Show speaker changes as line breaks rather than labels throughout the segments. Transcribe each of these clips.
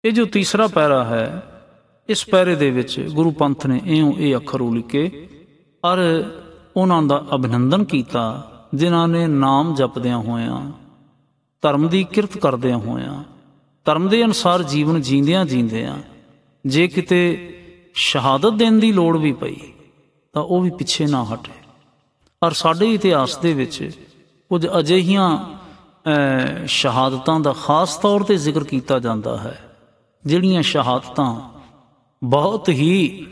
ਇਹ ਜੋ ਤੀਸਰਾ ਪੈਰਾ ਹੈ, ਇਸ ਪੈਰੇ ਦੇ ਵਿੱਚ ਗੁਰੂ ਪੰਥ ਨੇ ਇਉਂ ਇਹ ਅੱਖਰ ਉਲੀਕੇ ਔਰ ਉਹਨਾਂ ਦਾ ਅਭਿਨੰਦਨ ਕੀਤਾ ਜਿਨ੍ਹਾਂ ਨੇ ਨਾਮ ਜਪਦਿਆਂ ਹੋਇਆਂ, ਧਰਮ ਦੀ ਕਿਰਤ ਕਰਦਿਆਂ ਹੋਇਆਂ, ਧਰਮ ਦੇ ਅਨੁਸਾਰ ਜੀਵਨ ਜੀਂਦਿਆਂ ਜੀਂਦਿਆਂ ਜੇ ਕਿਤੇ ਸ਼ਹਾਦਤ ਦੇਣ ਦੀ ਲੋੜ ਵੀ ਪਈ ਤਾਂ ਉਹ ਵੀ ਪਿੱਛੇ ਨਾ ਹਟੇ। ਔਰ ਸਾਡੇ ਇਤਿਹਾਸ ਦੇ ਵਿੱਚ ਕੁਝ ਅਜਿਹੀਆਂ ਸ਼ਹਾਦਤਾਂ ਦਾ ਖਾਸ ਤੌਰ 'ਤੇ ਜ਼ਿਕਰ ਕੀਤਾ ਜਾਂਦਾ ਹੈ, ਜਿਹੜੀਆਂ ਸ਼ਹਾਦਤਾਂ ਬਹੁਤ ਹੀ,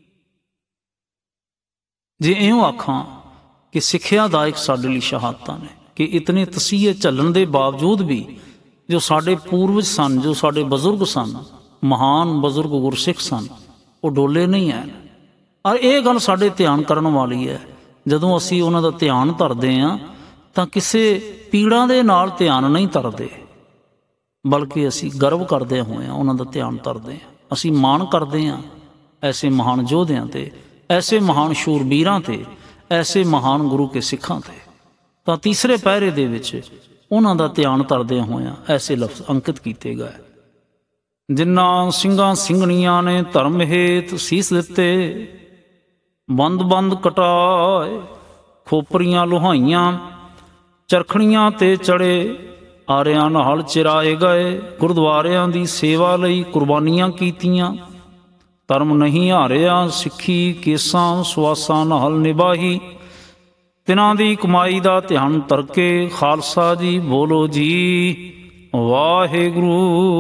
ਜੇ ਇਉਂ ਆਖਾਂ ਕਿ ਸਿੱਖਿਆਦਾਇਕ ਸਾਡੇ ਲਈ ਸ਼ਹਾਦਤਾਂ ਨੇ ਕਿ ਇਤਨੇ ਤਸੀਹੇ ਝੱਲਣ ਦੇ ਬਾਵਜੂਦ ਵੀ ਜੋ ਸਾਡੇ ਪੂਰਵਜ ਸਨ, ਜੋ ਸਾਡੇ ਬਜ਼ੁਰਗ ਸਨ, ਮਹਾਨ ਬਜ਼ੁਰਗ ਗੁਰਸਿੱਖ ਸਨ, ਉਹ ਡੋਲੇ ਨਹੀਂ ਹਨ। ਔਰ ਇਹ ਗੱਲ ਸਾਡੇ ਧਿਆਨ ਕਰਨ ਵਾਲੀ ਹੈ। ਜਦੋਂ ਅਸੀਂ ਉਹਨਾਂ ਦਾ ਧਿਆਨ ਧਰਦੇ ਹਾਂ ਤਾਂ ਕਿਸੇ ਪੀੜਾਂ ਦੇ ਨਾਲ ਧਿਆਨ ਨਹੀਂ ਧਰਦੇ, ਬਲਕਿ ਅਸੀਂ ਗਰਵ ਕਰਦੇ ਹੋਇਆਂ ਉਹਨਾਂ ਦਾ ਧਿਆਨ ਧਰਦੇ ਹਾਂ। ਅਸੀਂ ਮਾਣ ਕਰਦੇ ਹਾਂ ਐਸੇ ਮਹਾਨ ਯੋਧਿਆਂ 'ਤੇ, ਐਸੇ ਮਹਾਨ ਸ਼ੂਰਬੀਰਾਂ 'ਤੇ, ਐਸੇ ਮਹਾਨ ਗੁਰੂ ਕੇ ਸਿੱਖਾਂ 'ਤੇ। ਤਾਂ ਤੀਸਰੇ ਪਹਿਰੇ ਦੇ ਵਿੱਚ ਉਹਨਾਂ ਦਾ ਧਿਆਨ ਧਰਦਿਆਂ ਹੋਇਆਂ ਐਸੇ ਲਫ਼ਜ਼ ਅੰਕਿਤ ਕੀਤੇ ਗਏ। ਜਿਨ੍ਹਾਂ ਸਿੰਘਾਂ ਸਿੰਘਣੀਆਂ ਨੇ ਧਰਮ ਹੇਤ ਸੀਸ ਦਿੱਤੇ, ਬੰਦ ਬੰਦ ਕਟਾਏ, ਖੋਪਰੀਆਂ ਲੁਹਾਈਆਂ, ਚਰਖੜੀਆਂ 'ਤੇ ਚੜ੍ਹੇ, ਆਰਿਆਂ ਨਾਲ ਚਿਰਾਏ ਗਏ, ਗੁਰਦੁਆਰਿਆਂ ਦੀ ਸੇਵਾ ਲਈ ਕੁਰਬਾਨੀਆਂ ਕੀਤੀਆਂ, ਧਰਮ ਨਹੀਂ ਹਾਰਿਆ, ਸਿੱਖੀ ਕੇਸਾਂ ਸੁਆਸਾਂ ਨਾਲ ਨਿਭਾਹੀ, ਤਿਨਾਂ ਦੀ ਕਮਾਈ ਦਾ ਧਿਆਨ ਧਰਕੇ, ਖਾਲਸਾ ਜੀ ਬੋਲੋ ਜੀ ਵਾਹਿਗੁਰੂ।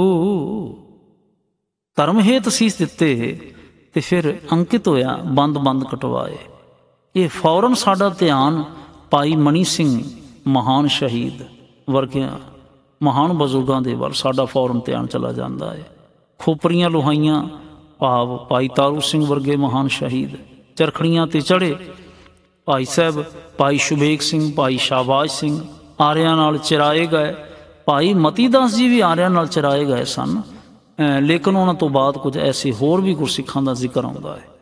ਧਰਮ ਹੇਤ ਸੀਸ ਦਿੱਤੇ ਤੇ ਫਿਰ ਅੰਕਿਤ ਹੋਇਆ ਬੰਦ ਬੰਦ ਕਟਵਾਏ। ਇਹ ਫੌਰਨ ਸਾਡਾ ਧਿਆਨ ਭਾਈ ਮਨੀ ਸਿੰਘ ਮਹਾਨ ਸ਼ਹੀਦ ਵਰਗਿਆਂ ਮਹਾਨ ਬਜ਼ੁਰਗਾਂ ਦੇ ਵੱਲ ਸਾਡਾ ਫੌਰਨ ਧਿਆਨ ਚਲਾ ਜਾਂਦਾ ਹੈ। ਖੋਪਰੀਆਂ ਲੁਹਾਈਆਂ ਭਾਵ ਭਾਈ ਤਾਰੂ ਸਿੰਘ ਵਰਗੇ ਮਹਾਨ ਸ਼ਹੀਦ, ਚਰਖੜੀਆਂ 'ਤੇ ਚੜ੍ਹੇ ਭਾਈ ਸਾਹਿਬ, ਭਾਈ ਸ਼ੁਬੇਗ ਸਿੰਘ, ਭਾਈ ਸ਼ਾਹਬਾਜ਼ ਸਿੰਘ ਆਰਿਆਂ ਨਾਲ ਚਿਰਾਏ ਗਏ। ਭਾਈ ਮਤੀ ਦਾਸ ਜੀ ਵੀ ਆਰਿਆਂ ਨਾਲ ਚਿਰਾਏ ਗਏ ਸਨ, ਲੇਕਿਨ ਉਹਨਾਂ ਤੋਂ ਬਾਅਦ ਕੁਝ ਐਸੇ ਹੋਰ ਵੀ ਗੁਰਸਿੱਖਾਂ ਦਾ ਜ਼ਿਕਰ ਆਉਂਦਾ ਹੈ।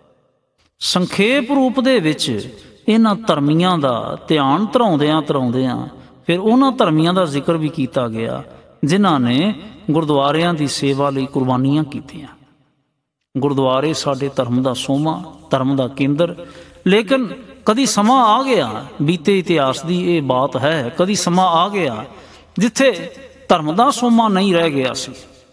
ਸੰਖੇਪ ਰੂਪ ਦੇ ਵਿੱਚ ਇਹਨਾਂ ਧਰਮੀਆਂ ਦਾ ਧਿਆਨ ਧਰਾਉਂਦਿਆਂ ਧਰਾਉਂਦਿਆਂ ਫਿਰ ਉਹਨਾਂ ਧਰਮੀਆਂ ਦਾ ਜ਼ਿਕਰ ਵੀ ਕੀਤਾ ਗਿਆ ਜਿਨ੍ਹਾਂ ਨੇ ਗੁਰਦੁਆਰਿਆਂ ਦੀ ਸੇਵਾ ਲਈ ਕੁਰਬਾਨੀਆਂ ਕੀਤੀਆਂ। ਗੁਰਦੁਆਰੇ ਸਾਡੇ ਧਰਮ ਦਾ ਸੋਮਾ, ਧਰਮ ਦਾ ਕੇਂਦਰ। ਲੇਕਿਨ ਕਦੀ ਸਮਾਂ ਆ ਗਿਆ, ਬੀਤੇ ਇਤਿਹਾਸ ਦੀ ਇਹ ਬਾਤ ਹੈ, ਕਦੀ ਸਮਾਂ ਆ ਗਿਆ ਜਿੱਥੇ ਧਰਮ ਦਾ ਸੋਮਾ ਨਹੀਂ ਰਹਿ ਗਿਆ ਸੀ,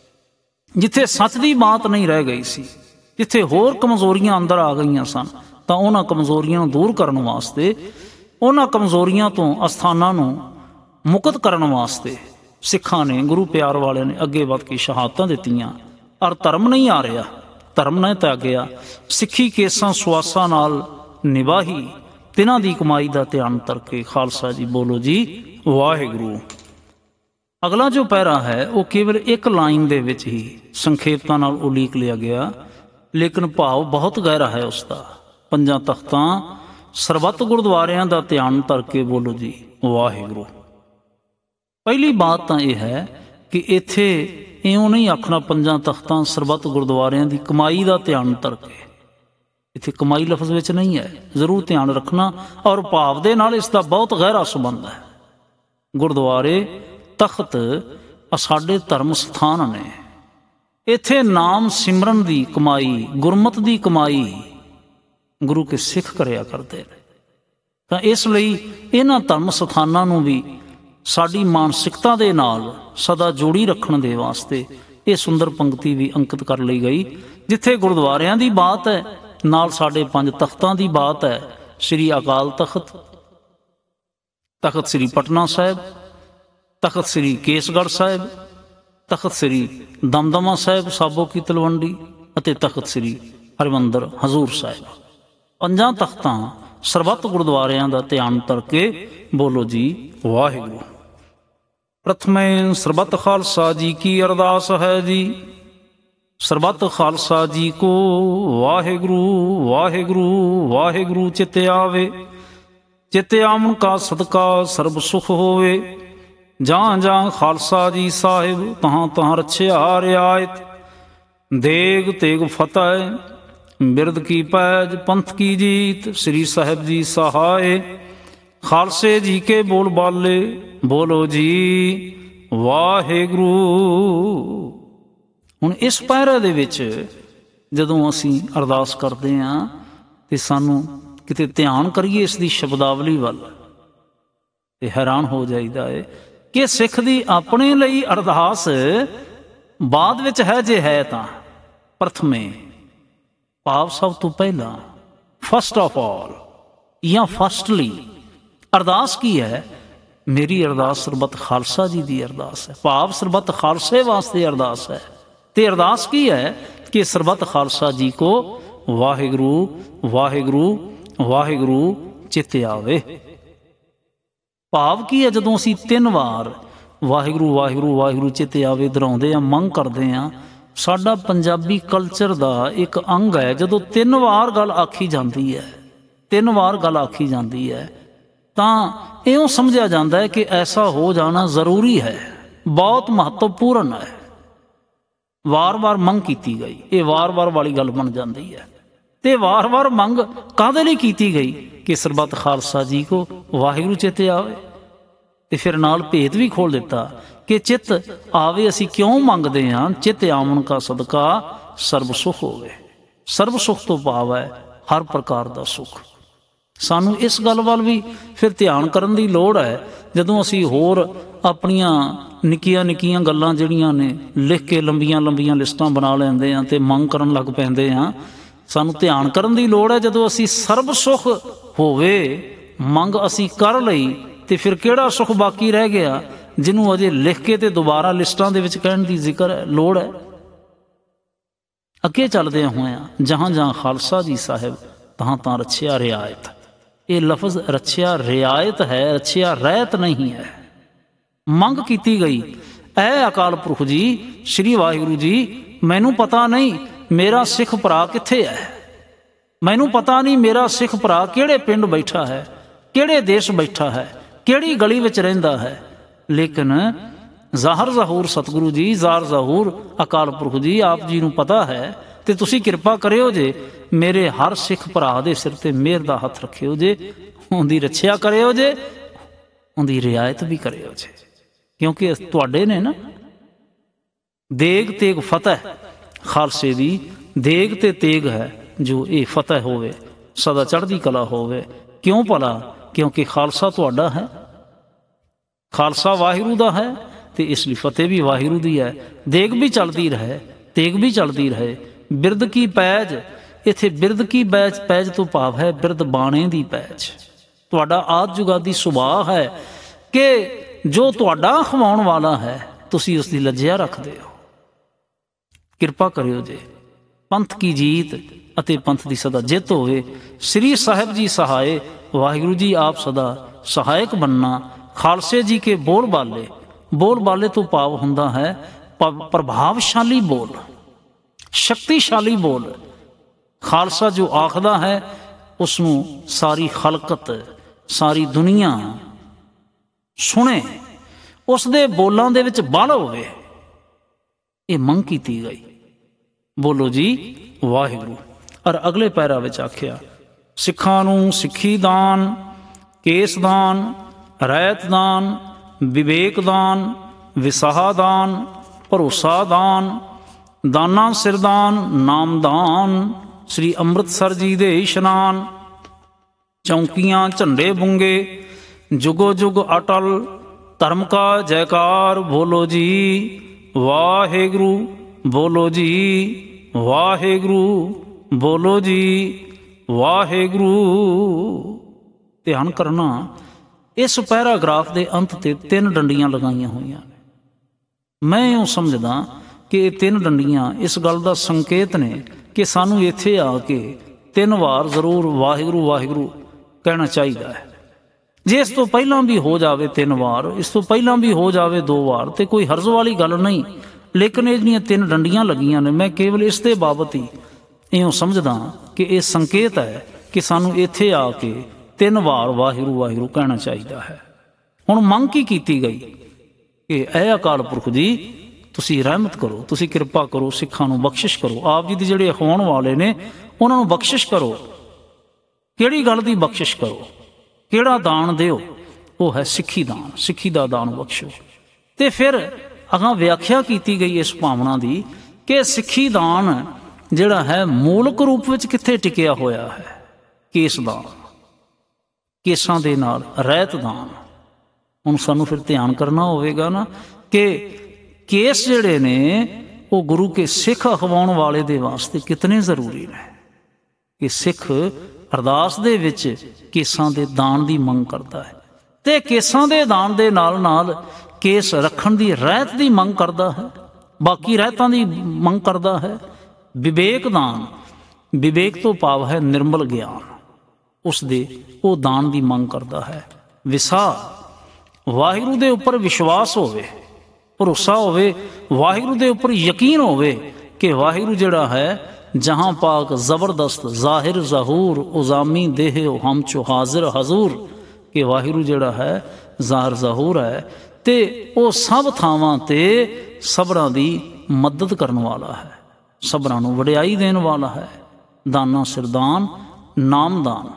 ਜਿੱਥੇ ਸੱਚ ਦੀ ਬਾਤ ਨਹੀਂ ਰਹਿ ਗਈ ਸੀ, ਜਿੱਥੇ ਹੋਰ ਕਮਜ਼ੋਰੀਆਂ ਅੰਦਰ ਆ ਗਈਆਂ ਸਨ। ਤਾਂ ਉਹਨਾਂ ਕਮਜ਼ੋਰੀਆਂ ਨੂੰ ਦੂਰ ਕਰਨ ਵਾਸਤੇ, ਉਹਨਾਂ ਕਮਜ਼ੋਰੀਆਂ ਤੋਂ ਅਸਥਾਨਾਂ ਨੂੰ ਮੁਕਤ ਕਰਨ ਵਾਸਤੇ ਸਿੱਖਾਂ ਨੇ, ਗੁਰੂ ਪਿਆਰ ਵਾਲਿਆਂ ਨੇ ਅੱਗੇ ਵੱਧ ਕੇ ਸ਼ਹਾਦਤਾਂ ਦਿੱਤੀਆਂ। ਔਰ ਧਰਮ ਨਹੀਂ ਆ ਰਿਹਾ, ਧਰਮ ਨਹੀਂ ਤਿਆਗਿਆ, ਸਿੱਖੀ ਕੇਸਾਂ ਸੁਆਸਾਂ ਨਾਲ ਨਿਭਾਹੀ, ਤਿਨਾਂ ਦੀ ਕਮਾਈ ਦਾ ਧਿਆਨ ਧਰਕੇ, ਖਾਲਸਾ ਜੀ ਬੋਲੋ ਜੀ ਵਾਹਿਗੁਰੂ। ਅਗਲਾ ਜੋ ਪੈਰਾ ਹੈ ਉਹ ਕੇਵਲ ਇੱਕ ਲਾਈਨ ਦੇ ਵਿੱਚ ਹੀ ਸੰਖੇਪਤਾ ਨਾਲ ਉਲੀਕ ਲਿਆ ਗਿਆ, ਲੇਕਿਨ ਭਾਵ ਬਹੁਤ ਗਹਿਰਾ ਹੈ ਉਸਦਾ। ਪੰਜਾਂ ਤਖਤਾਂ ਸਰਬੱਤ ਗੁਰਦੁਆਰਿਆਂ ਦਾ ਧਿਆਨ ਧਰਕੇ ਬੋਲੋ ਜੀ ਵਾਹਿਗੁਰੂ। ਪਹਿਲੀ ਬਾਤ ਤਾਂ ਇਹ ਹੈ ਕਿ ਇੱਥੇ ਇਉਂ ਨਹੀਂ ਆਖਣਾ ਪੰਜਾਂ ਤਖਤਾਂ ਸਰਬੱਤ ਗੁਰਦੁਆਰਿਆਂ ਦੀ ਕਮਾਈ ਦਾ ਧਿਆਨ ਧਰਕੇ। ਇੱਥੇ ਕਮਾਈ ਲਫ਼ਜ਼ ਵਿੱਚ ਨਹੀਂ ਹੈ, ਜ਼ਰੂਰ ਧਿਆਨ ਰੱਖਣਾ। ਔਰ ਭਾਵ ਦੇ ਨਾਲ ਇਸ ਦਾ ਬਹੁਤ ਗਹਿਰਾ ਸੰਬੰਧ ਹੈ। ਗੁਰਦੁਆਰੇ ਤਖਤ ਸਾਡੇ ਧਰਮ ਸਥਾਨ ਨੇ, ਇੱਥੇ ਨਾਮ ਸਿਮਰਨ ਦੀ ਕਮਾਈ, ਗੁਰਮਤ ਦੀ ਕਮਾਈ ਗੁਰੂ ਕੇ ਸਿੱਖ ਕਰਿਆ ਕਰਦੇ ਨੇ। ਤਾਂ ਇਸ ਲਈ ਇਹਨਾਂ ਧਰਮ ਸਥਾਨਾਂ ਨੂੰ ਵੀ ਸਾਡੀ ਮਾਨਸਿਕਤਾ ਦੇ ਨਾਲ ਸਦਾ ਜੋੜੀ ਰੱਖਣ ਦੇ ਵਾਸਤੇ ਇਹ ਸੁੰਦਰ ਪੰਕਤੀ ਵੀ ਅੰਕਿਤ ਕਰ ਲਈ ਗਈ। ਜਿੱਥੇ ਗੁਰਦੁਆਰਿਆਂ ਦੀ ਬਾਤ ਹੈ, ਨਾਲ ਸਾਡੇ ਪੰਜ ਤਖਤਾਂ ਦੀ ਬਾਤ ਹੈ। ਸ੍ਰੀ ਅਕਾਲ ਤਖਤ, ਤਖਤ ਸ੍ਰੀ ਪਟਨਾ ਸਾਹਿਬ, ਤਖਤ ਸ੍ਰੀ ਕੇਸਗੜ੍ਹ ਸਾਹਿਬ, ਤਖਤ ਸ੍ਰੀ ਦਮਦਮਾ ਸਾਹਿਬ ਸਾਬੋ ਕੀ ਤਲਵੰਡੀ ਅਤੇ ਤਖਤ ਸ੍ਰੀ ਹਰਿਮੰਦਰ ਹਜ਼ੂਰ ਸਾਹਿਬ। ਪੰਜਾਂ ਤਖਤਾਂ ਸਰਬੱਤ ਗੁਰਦੁਆਰਿਆਂ ਦਾ ਧਿਆਨ ਧਰਕੇ ਬੋਲੋ ਜੀ ਵਾਹਿਗੁਰੂ। ਪ੍ਰਥਮੇ ਸਰਬੱਤ ਖਾਲਸਾ ਜੀ ਕੀ ਅਰਦਾਸ ਹੈ ਜੀ। ਸਰਬੱਤ ਖਾਲਸਾ ਜੀ ਕੋ ਵਾਹਿਗੁਰੂ ਵਾਹਿਗੁਰੂ ਵਾਹਿਗੁਰੂ ਚਿਤ ਆਵੇ। ਚਿਤ ਆਵਣ ਕਾ ਸਦਕਾ ਸਰਬ ਸੁਖ ਹੋਵੇ। ਜਾਂ ਜਾਂ ਖਾਲਸਾ ਜੀ ਸਾਹਿਬ ਤਹਾਂ ਤਹਾਂ ਰਛਿਆ ਰਿਆਇਤ। ਦੇਗ ਤੇਗ ਫਤਿਹ ਬਿਰਦ ਕੀ ਪੈਜ ਪੰਥ ਕੀ ਜੀਤ। ਸ੍ਰੀ ਸਾਹਿਬ ਜੀ ਸਹਾਏ ਖਾਲਸੇ ਜੀ ਕੇ ਬੋਲ ਬਾਲੇ ਬੋਲੋ ਜੀ ਵਾਹਿਗੁਰੂ। ਹੁਣ ਇਸ ਪਹਿਰੇ ਦੇ ਵਿੱਚ ਜਦੋਂ ਅਸੀਂ ਅਰਦਾਸ ਕਰਦੇ ਹਾਂ ਤੇ ਸਾਨੂੰ ਕਿਤੇ ਧਿਆਨ ਕਰੀਏ ਇਸ ਦੀ ਸ਼ਬਦਾਵਲੀ ਵੱਲ ਤੇ ਹੈਰਾਨ ਹੋ ਜਾਈਦਾ ਹੈ ਕਿ ਸਿੱਖ ਦੀ ਆਪਣੇ ਲਈ ਅਰਦਾਸ ਬਾਅਦ ਵਿੱਚ ਹੈ, ਜੇ ਹੈ ਤਾਂ ਪ੍ਰਥਮੇ, ਭਾਵ ਸਭ ਤੋਂ ਪਹਿਲਾਂ, ਫਸਟ ਆਫ ਆਲ ਜਾਂ ਫਸਟਲੀ। ਅਰਦਾਸ ਕੀ ਹੈ? ਮੇਰੀ ਅਰਦਾਸ ਸਰਬੱਤ ਖਾਲਸਾ ਜੀ ਦੀ ਅਰਦਾਸ ਹੈ, ਭਾਵ ਸਰਬੱਤ ਖਾਲਸੇ ਵਾਸਤੇ ਅਰਦਾਸ ਹੈ। ਤੇ ਅਰਦਾਸ ਕੀ ਹੈ ਕਿ ਸਰਬੱਤ ਖਾਲਸਾ ਜੀ ਕੋ ਵਾਹਿਗੁਰੂ ਵਾਹਿਗੁਰੂ ਵਾਹਿਗੁਰੂ ਚਿੱਤ ਆਵੇ। ਭਾਵ ਕੀ ਹੈ? ਜਦੋਂ ਅਸੀਂ 3 ਵਾਰ ਵਾਹਿਗੁਰੂ ਵਾਹਿਗੁਰੂ ਵਾਹਿਗੁਰੂ ਚਿੱਤ ਆਵੇ ਦੁਹਰਾਉਂਦੇ ਹਾਂ, ਮੰਗ ਕਰਦੇ ਹਾਂ, ਸਾਡਾ ਪੰਜਾਬੀ ਕਲਚਰ ਦਾ ਇੱਕ ਅੰਗ ਹੈ, ਜਦੋਂ 3 ਵਾਰ ਗੱਲ ਆਖੀ ਜਾਂਦੀ ਹੈ, 3 ਵਾਰ ਗੱਲ ਆਖੀ ਜਾਂਦੀ ਹੈ, ਤਾਂ ਇਉਂ ਸਮਝਿਆ ਜਾਂਦਾ ਹੈ ਕਿ ਐਸਾ ਹੋ ਜਾਣਾ ਜ਼ਰੂਰੀ ਹੈ, ਬਹੁਤ ਮਹੱਤਵਪੂਰਨ ਹੈ। ਵਾਰ-ਵਾਰ ਮੰਗ ਕੀਤੀ ਗਈ, ਇਹ ਵਾਰ-ਵਾਰ ਵਾਲੀ ਗੱਲ ਬਣ ਜਾਂਦੀ ਹੈ। ਤੇ ਵਾਰ-ਵਾਰ ਮੰਗ ਕਾਹਦੇ ਲਈ ਕੀਤੀ ਗਈ? ਕਿ ਸਰਬੱਤ ਖਾਲਸਾ ਜੀ ਕੋ ਵਾਹਿਗੁਰੂ ਚਿੱਤ ਆਵੇ। ਤੇ ਫਿਰ ਨਾਲ ਭੇਦ ਵੀ ਖੋਲ੍ਹ ਦਿੱਤਾ ਕਿ ਚਿੱਤ ਆਵੇ ਅਸੀਂ ਕਿਉਂ ਮੰਗਦੇ ਹਾਂ? ਚਿੱਤ ਆਵਣ ਕਾ ਸਦਕਾ ਸਰਬ ਸੁਖ ਹੋਵੇ। ਸਰਬ ਸੁਖ ਤੋਂ ਭਾਵ ਹੈ ਹਰ ਪ੍ਰਕਾਰ ਦਾ ਸੁਖ। ਸਾਨੂੰ ਇਸ ਗੱਲ ਵੱਲ ਵੀ ਫਿਰ ਧਿਆਨ ਕਰਨ ਦੀ ਲੋੜ ਹੈ। ਜਦੋਂ ਅਸੀਂ ਹੋਰ ਆਪਣੀਆਂ ਨਿੱਕੀਆਂ ਗੱਲਾਂ ਜਿਹੜੀਆਂ ਨੇ ਲਿਖ ਕੇ ਲੰਬੀਆਂ ਲਿਸਟਾਂ ਬਣਾ ਲੈਂਦੇ ਹਾਂ ਤੇ ਮੰਗ ਕਰਨ ਲੱਗ ਪੈਂਦੇ ਹਾਂ, ਸਾਨੂੰ ਧਿਆਨ ਕਰਨ ਦੀ ਲੋੜ ਹੈ। ਜਦੋਂ ਅਸੀਂ ਸਰਬ ਸੁਖ ਹੋਵੇ ਮੰਗ ਅਸੀਂ ਕਰ ਲਈ, ਤੇ ਫਿਰ ਕਿਹੜਾ ਸੁਖ ਬਾਕੀ ਰਹਿ ਗਿਆ ਜਿਹਨੂੰ ਅਜੇ ਲਿਖ ਕੇ ਤੇ ਦੁਬਾਰਾ ਲਿਸਟਾਂ ਦੇ ਵਿੱਚ ਕਹਿਣ ਦੀ ਜ਼ਿਕਰ ਹੈ, ਲੋੜ ਹੈ? ਅੱਗੇ ਚੱਲਦਿਆਂ ਹੋਇਆਂ, ਜਹਾਂ ਜਹਾਂ ਖਾਲਸਾ ਜੀ ਸਾਹਿਬ ਤਹਾਂ ਤਾਂ ਰੱਛਿਆ ਰਿਆਇਤ। ਇਹ ਲਫ਼ਜ਼ ਰੱਛਿਆ ਰਿਆਇਤ ਹੈ, ਰੱਛਿਆ ਰਹਿਤ ਨਹੀਂ ਹੈ। ਮੰਗ ਕੀਤੀ ਗਈ, ਐ ਅਕਾਲ ਪੁਰਖ ਜੀ, ਸ਼੍ਰੀ ਵਾਹਿਗੁਰੂ ਜੀ, ਮੈਨੂੰ ਪਤਾ ਨਹੀਂ ਮੇਰਾ ਸਿੱਖ ਭਰਾ ਕਿੱਥੇ ਹੈ, ਮੈਨੂੰ ਪਤਾ ਨਹੀਂ ਮੇਰਾ ਸਿੱਖ ਭਰਾ ਕਿਹੜੇ ਪਿੰਡ ਬੈਠਾ ਹੈ, ਕਿਹੜੇ ਦੇਸ਼ ਬੈਠਾ ਹੈ, ਕਿਹੜੀ ਗਲੀ ਵਿੱਚ ਰਹਿੰਦਾ ਹੈ, ਲੇਕਿਨ ਜ਼ਾਹਰ ਜ਼ਹੂਰ ਸਤਿਗੁਰੂ ਜੀ, ਜ਼ਾਹਰ ਜ਼ਹੂਰ ਅਕਾਲ ਪੁਰਖ ਜੀ, ਆਪ ਜੀ ਨੂੰ ਪਤਾ ਹੈ ਤੇ ਤੁਸੀਂ ਕਿਰਪਾ ਕਰਿਓ ਜੇ, ਮੇਰੇ ਹਰ ਸਿੱਖ ਭਰਾ ਦੇ ਸਿਰ ਤੇ ਮਿਹਰ ਦਾ ਹੱਥ ਰੱਖਿਓ ਜੇ, ਉਹਦੀ ਰੱਛਿਆ ਕਰਿਓ ਜੇ, ਉਹਦੀ ਰਿਆਇਤ ਵੀ ਕਰਿਓ ਜੇ, ਕਿਉਂਕਿ ਤੁਹਾਡੇ ਨੇ ਨਾ। ਦੇਗ ਤੇਗ ਫਤਿਹ ਖਾਲਸੇ ਦੀ, ਦੇਗ ਤੇ ਤੇਗ ਹੈ ਜੋ ਇਹ ਫਤਿਹ ਹੋਵੇ, ਸਦਾ ਚੜ੍ਹਦੀ ਕਲਾ ਹੋਵੇ। ਕਿਉਂ ਭਲਾ? ਕਿਉਂਕਿ ਖਾਲਸਾ ਤੁਹਾਡਾ ਹੈ, ਖਾਲਸਾ ਵਾਹਿਗੁਰੂ ਦਾ ਹੈ, ਤੇ ਇਸ ਲਈ ਫਤਿਹ ਵੀ ਵਾਹਿਗੁਰੂ ਦੀ ਹੈ। ਦੇਗ ਵੀ ਚੱਲਦੀ ਰਹੇ, ਤੇਗ ਵੀ ਚੱਲਦੀ ਰਹੇ। ਬਿਰਦ ਕੀ ਪੈਜ, ਇੱਥੇ ਬਿਰਦ ਕੀ ਪੈਜ ਤੋਂ ਭਾਵ ਹੈ ਬਿਰਦ ਬਾਣੇ ਦੀ ਪੈਜ। ਤੁਹਾਡਾ ਆਦਿ ਜੁਗਾਦੀ ਸੁਭਾਅ ਹੈ ਕਿ ਜੋ ਤੁਹਾਡਾ ਖਵਾਉਣ ਵਾਲਾ ਹੈ ਤੁਸੀਂ ਉਸ ਦੀ ਲੱਜਿਆ ਰੱਖਦੇ ਹੋ। ਕਿਰਪਾ ਕਰਿਓ ਜੇ ਪੰਥ ਕੀ ਜੀਤ ਅਤੇ ਪੰਥ ਦੀ ਸਦਾ ਜਿੱਤ ਹੋਵੇ। ਸ੍ਰੀ ਸਾਹਿਬ ਜੀ ਸਹਾਏ, ਵਾਹਿਗੁਰੂ ਜੀ ਆਪ ਸਦਾ ਸਹਾਇਕ ਬਣਨਾ। ਖਾਲਸੇ ਜੀ ਕੇ ਬੋਲ ਬਾਲੇ, ਬੋਲ ਬਾਲੇ ਤੋਂ ਭਾਵ ਹੁੰਦਾ ਹੈ ਪ੍ਰਭਾਵਸ਼ਾਲੀ ਬੋਲ, ਸ਼ਕਤੀਸ਼ਾਲੀ ਬੋਲ। ਖਾਲਸਾ ਜੋ ਆਖਦਾ ਹੈ ਉਸਨੂੰ ਸਾਰੀ ਖਲਕਤ, ਸਾਰੀ ਦੁਨੀਆ ਸੁਣੇ, ਉਸ ਦੇ ਬੋਲਾਂ ਦੇ ਵਿੱਚ ਬਲ ਹੋਵੇ। ਇਹ ਮੰਗ ਕੀਤੀ ਗਈ। ਬੋਲੋ ਜੀ ਵਾਹਿਗੁਰੂ। ਔਰ ਅਗਲੇ ਪੈਰਾ ਵਿੱਚ ਆਖਿਆ, ਸਿੱਖਾਂ ਨੂੰ ਸਿੱਖੀ ਦਾਨ, ਕੇਸ ਦਾਨ, ਰਹਿਤ ਦਾਨ, ਵਿਵੇਕ ਦਾਨ, ਵਿਸਾਹਾ ਦਾਨ, ਭਰੋਸਾ ਦਾਨ, ਦਾਨਾ ਸਿਰਦਾਨ, ਨਾਮਦਾਨ, ਸ੍ਰੀ ਅੰਮ੍ਰਿਤਸਰ ਜੀ ਦੇ ਇਸ਼ਨਾਨ, ਚੌਂਕੀਆਂ ਝੰਡੇ ਬੁੰਗੇ, ਜੁਗੋ ਜੁਗ ਅਟਲ, ਧਰਮ ਕਾ ਜੈਕਾਰ। ਬੋਲੋ ਜੀ ਵਾਹਿਗੁਰੂ, ਬੋਲੋ ਜੀ ਵਾਹਿਗੁਰੂ, ਬੋਲੋ ਜੀ ਵਾਹਿਗੁਰੂ। ਧਿਆਨ ਕਰਨਾ, ਇਸ ਪੈਰਾਗ੍ਰਾਫ ਦੇ ਅੰਤ ਤੇ 3 ਡੰਡੀਆਂ ਲਗਾਈਆਂ ਹੋਈਆਂ ਨੇ। ਮੈਂ ਇਉਂ ਸਮਝਦਾ ਕਿ ਇਹ 3 ਡੰਡੀਆਂ ਇਸ ਗੱਲ ਦਾ ਸੰਕੇਤ ਨੇ ਕਿ ਸਾਨੂੰ ਇੱਥੇ ਆ ਕੇ 3 ਵਾਰ ਜ਼ਰੂਰ ਵਾਹਿਗੁਰੂ ਵਾਹਿਗੁਰੂ ਕਹਿਣਾ ਚਾਹੀਦਾ ਹੈ। ਜੇ ਇਸ ਤੋਂ ਪਹਿਲਾਂ ਵੀ ਹੋ ਜਾਵੇ 3 ਵਾਰ, ਇਸ ਤੋਂ ਪਹਿਲਾਂ ਵੀ ਹੋ ਜਾਵੇ 2 ਵਾਰ, ਤੇ ਕੋਈ ਹਰਜ਼ ਵਾਲੀ ਗੱਲ ਨਹੀਂ। ਲੇਕਿਨ ਇਹ ਜਿਹੜੀਆਂ 3 ਡੰਡੀਆਂ ਲੱਗੀਆਂ ਨੇ, ਮੈਂ ਕੇਵਲ ਇਸ ਦੇ ਬਾਬਤ ਹੀ ਇਉਂ ਸਮਝਦਾ ਕਿ ਇਹ ਸੰਕੇਤ ਹੈ ਕਿ ਸਾਨੂੰ ਇੱਥੇ ਆ ਕੇ 3 ਵਾਰ ਵਾਹਿਗੁਰੂ ਵਾਹਿਗੁਰੂ ਕਹਿਣਾ ਚਾਹੀਦਾ ਹੈ। ਹੁਣ ਮੰਗ ਕੀ ਕੀਤੀ ਗਈ ਕਿ ਐ ਅਕਾਲ ਪੁਰਖ ਜੀ, ਤੁਸੀਂ ਰਹਿਮਤ ਕਰੋ, ਤੁਸੀਂ ਕਿਰਪਾ ਕਰੋ, ਸਿੱਖਾਂ ਨੂੰ ਬਖਸ਼ਿਸ਼ ਕਰੋ। ਆਪ ਜੀ ਦੇ ਜਿਹੜੇ ਅਖਵਾਉਣ ਵਾਲੇ ਨੇ ਉਹਨਾਂ ਨੂੰ ਬਖਸ਼ਿਸ਼ ਕਰੋ। ਕਿਹੜੀ ਗੱਲ ਦੀ ਬਖਸ਼ਿਸ਼ ਕਰੋ? ਕਿਹੜਾ ਦਾਨ ਦਿਓ? ਉਹ ਹੈ ਸਿੱਖੀ ਦਾਨ, ਸਿੱਖੀ ਦਾ ਦਾਨ ਬਖਸ਼ੋ। ਤੇ ਫਿਰ ਅਗਾਂ ਵਿਆਖਿਆ ਕੀਤੀ ਗਈ ਇਸ ਭਾਵਨਾ ਦੀ ਕਿ ਸਿੱਖੀ ਦਾਨ ਜਿਹੜਾ ਹੈ ਮੂਲਕ ਰੂਪ ਵਿੱਚ ਕਿੱਥੇ ਟਿਕਿਆ ਹੋਇਆ ਹੈ। ਕੇਸ ਦਾਨ, ਕੇਸਾਂ ਦੇ ਨਾਲ ਰਹਿਤ ਦਾਨ। ਹੁਣ ਸਾਨੂੰ ਫਿਰ ਧਿਆਨ ਕਰਨਾ ਹੋਵੇਗਾ ਨਾ ਕਿ ਕੇਸ ਜਿਹੜੇ ਨੇ ਉਹ ਗੁਰੂ ਕੇ ਸਿੱਖ ਅਖਵਾਉਣ ਵਾਲੇ ਦੇ ਵਾਸਤੇ ਕਿਤਨੇ ਜ਼ਰੂਰੀ ਨੇ ਕਿ ਸਿੱਖ ਅਰਦਾਸ ਦੇ ਵਿੱਚ ਕੇਸਾਂ ਦੇ ਦਾਨ ਦੀ ਮੰਗ ਕਰਦਾ ਹੈ ਤੇ ਕੇਸਾਂ ਦੇ ਦਾਨ ਦੇ ਨਾਲ ਨਾਲ ਕੇਸ ਰੱਖਣ ਦੀ ਰਹਿਤ ਦੀ ਮੰਗ ਕਰਦਾ ਹੈ, ਬਾਕੀ ਰਹਿਤਾਂ ਦੀ ਮੰਗ ਕਰਦਾ ਹੈ। ਵਿਵੇਕ ਦਾਨ, ਵਿਵੇਕ ਤੋਂ ਭਾਵ ਹੈ ਨਿਰਮਲ ਗਿਆਨ, ਉਸ ਦੇ ਉਹ ਦਾਨ ਦੀ ਮੰਗ ਕਰਦਾ ਹੈ। ਵਿਸਾਹ, ਵਾਹਿਗੁਰੂ ਦੇ ਉੱਪਰ ਵਿਸ਼ਵਾਸ ਹੋਵੇ, ਭਰੋਸਾ ਹੋਵੇ, ਵਾਹਿਗੁਰੂ ਦੇ ਉੱਪਰ ਯਕੀਨ ਹੋਵੇ ਕਿ ਵਾਹਿਗੁਰੂ ਜਿਹੜਾ ਹੈ ਜਹਾਂ ਪਾਕ ਜ਼ਬਰਦਸਤ ਜ਼ਾਹਿਰ ਜ਼ਹੂਰ ਉਜ਼ਾਮੀ ਦੇਹ ਹਮ ਚੋ ਹਾਜ਼ਰ ਹਜ਼ੂਰ, ਕਿ ਵਾਹਿਗੁਰੂ ਜਿਹੜਾ ਹੈ ਜ਼ਾਹਿਰ ਜ਼ਹੂਰ ਹੈ ਤੇ ਉਹ ਸਭ ਥਾਵਾਂ ਤੇ ਸਬਰਾਂ ਦੀ ਮਦਦ ਕਰਨ ਵਾਲਾ ਹੈ, ਸਬਰਾਂ ਨੂੰ ਵਡਿਆਈ ਦੇਣ ਵਾਲਾ ਹੈ। ਦਾਨਾ ਸਿਰਦਾਨ, ਨਾਮਦਾਨ।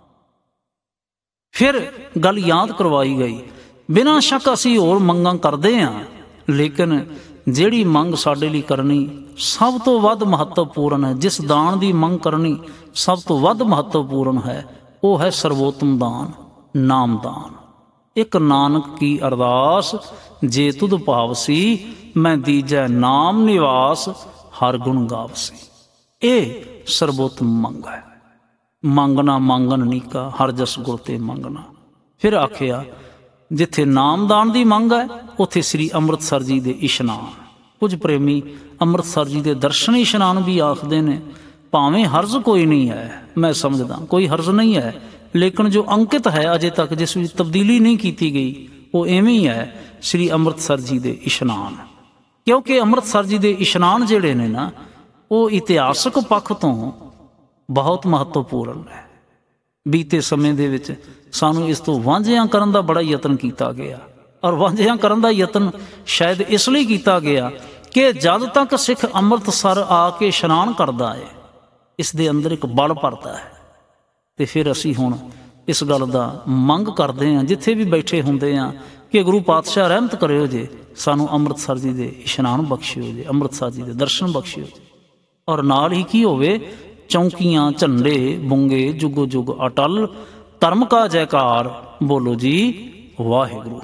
ਫਿਰ ਗੱਲ ਯਾਦ ਕਰਵਾਈ ਗਈ, ਬਿਨਾਂ ਸ਼ੱਕ ਅਸੀਂ ਹੋਰ ਮੰਗਾਂ ਕਰਦੇ ਹਾਂ, ਲੇਕਿਨ ਜਿਹੜੀ ਮੰਗ ਸਾਡੇ ਲਈ ਕਰਨੀ ਸਭ ਤੋਂ ਵੱਧ ਮਹੱਤਵਪੂਰਨ ਹੈ, ਜਿਸ ਦਾਨ ਦੀ ਮੰਗ ਕਰਨੀ ਸਭ ਤੋਂ ਵੱਧ ਮਹੱਤਵਪੂਰਨ ਹੈ, ਉਹ ਹੈ ਸਰਵੋਤਮ ਦਾਨ, ਨਾਮਦਾਨ। ਇੱਕ ਨਾਨਕ ਕੀ ਅਰਦਾਸ ਜੇ ਤੁਧ ਭਾਵਸੀ, ਮੈਂ ਦੀਜੈ ਨਾਮ ਨਿਵਾਸ ਹਰ ਗੁਣ ਗਾਵਸੀ। ਇਹ ਸਰਵੋਤਮ ਮੰਗ ਹੈ। ਮੰਗਣਾ ਮੰਗਣ ਨੀਕਾ ਹਰ ਜਸ ਗੁਰ ਤੇ ਮੰਗਣਾ। ਫਿਰ ਆਖਿਆ ਜਿੱਥੇ ਨਾਮਦਾਨ ਦੀ ਮੰਗ ਹੈ ਉੱਥੇ ਸ੍ਰੀ ਅੰਮ੍ਰਿਤਸਰ ਜੀ ਦੇ ਇਸ਼ਨਾਨ। ਕੁਝ ਪ੍ਰੇਮੀ ਅੰਮ੍ਰਿਤਸਰ ਜੀ ਦੇ ਦਰਸ਼ਨ ਇਸ਼ਨਾਨ ਵੀ ਆਖਦੇ ਨੇ। ਭਾਵੇਂ ਹਰਜ਼ ਕੋਈ ਨਹੀਂ ਹੈ, ਮੈਂ ਸਮਝਦਾ ਕੋਈ ਹਰਜ਼ ਨਹੀਂ ਹੈ, ਲੇਕਿਨ ਜੋ ਅੰਕਿਤ ਹੈ ਅਜੇ ਤੱਕ ਜਿਸ ਵਿੱਚ ਤਬਦੀਲੀ ਨਹੀਂ ਕੀਤੀ ਗਈ ਉਹ ਐਵੇਂ ਹੀ ਹੈ, ਸ੍ਰੀ ਅੰਮ੍ਰਿਤਸਰ ਜੀ ਦੇ ਇਸ਼ਨਾਨ। ਕਿਉਂਕਿ ਅੰਮ੍ਰਿਤਸਰ ਜੀ ਦੇ ਇਸ਼ਨਾਨ ਜਿਹੜੇ ਨੇ ਨਾ ਉਹ ਇਤਿਹਾਸਕ ਪੱਖ ਤੋਂ ਬਹੁਤ ਮਹੱਤਵਪੂਰਨ ਹੈ। ਬੀਤੇ ਸਮੇਂ ਦੇ ਵਿੱਚ ਸਾਨੂੰ ਇਸ ਤੋਂ ਵਾਂਝਿਆਂ ਕਰਨ ਦਾ ਬੜਾ ਯਤਨ ਕੀਤਾ ਗਿਆ, ਔਰ ਵਾਂਝਿਆਂ ਕਰਨ ਦਾ ਯਤਨ ਸ਼ਾਇਦ ਇਸ ਲਈ ਕੀਤਾ ਗਿਆ ਕਿ ਜਦ ਤੱਕ ਸਿੱਖ ਅੰਮ੍ਰਿਤਸਰ ਆ ਕੇ ਇਸ਼ਨਾਨ ਕਰਦਾ ਹੈ ਇਸ ਦੇ ਅੰਦਰ ਇੱਕ ਬਲ ਭਰਦਾ ਹੈ। ਤੇ ਫਿਰ ਅਸੀਂ ਹੁਣ ਇਸ ਗੱਲ ਦਾ ਮੰਗ ਕਰਦੇ ਹਾਂ ਜਿੱਥੇ ਵੀ ਬੈਠੇ ਹੁੰਦੇ ਹਾਂ ਕਿ ਗੁਰੂ ਪਾਤਸ਼ਾਹ ਰਹਿਮਤ ਕਰਿਓ ਜੇ, ਸਾਨੂੰ ਅੰਮ੍ਰਿਤਸਰ ਜੀ ਦੇ ਇਸ਼ਨਾਨ ਬਖਸ਼ਿਓ ਜੇ, ਅੰਮ੍ਰਿਤਸਰ ਜੀ ਦੇ ਦਰਸ਼ਨ ਬਖਸ਼ਿਓ ਜੇ। ਔਰ ਨਾਲ ਹੀ ਕੀ ਹੋਵੇ, ਚੌਂਕੀਆਂ ਝੰਡੇ ਬੁੰਗੇ ਜੁਗੋ ਜੁਗ ਅਟਲ, ਧਰਮ ਕਾ ਜੈਕਾਰ ਬੋਲੋ ਜੀ ਵਾਹਿਗੁਰੂ।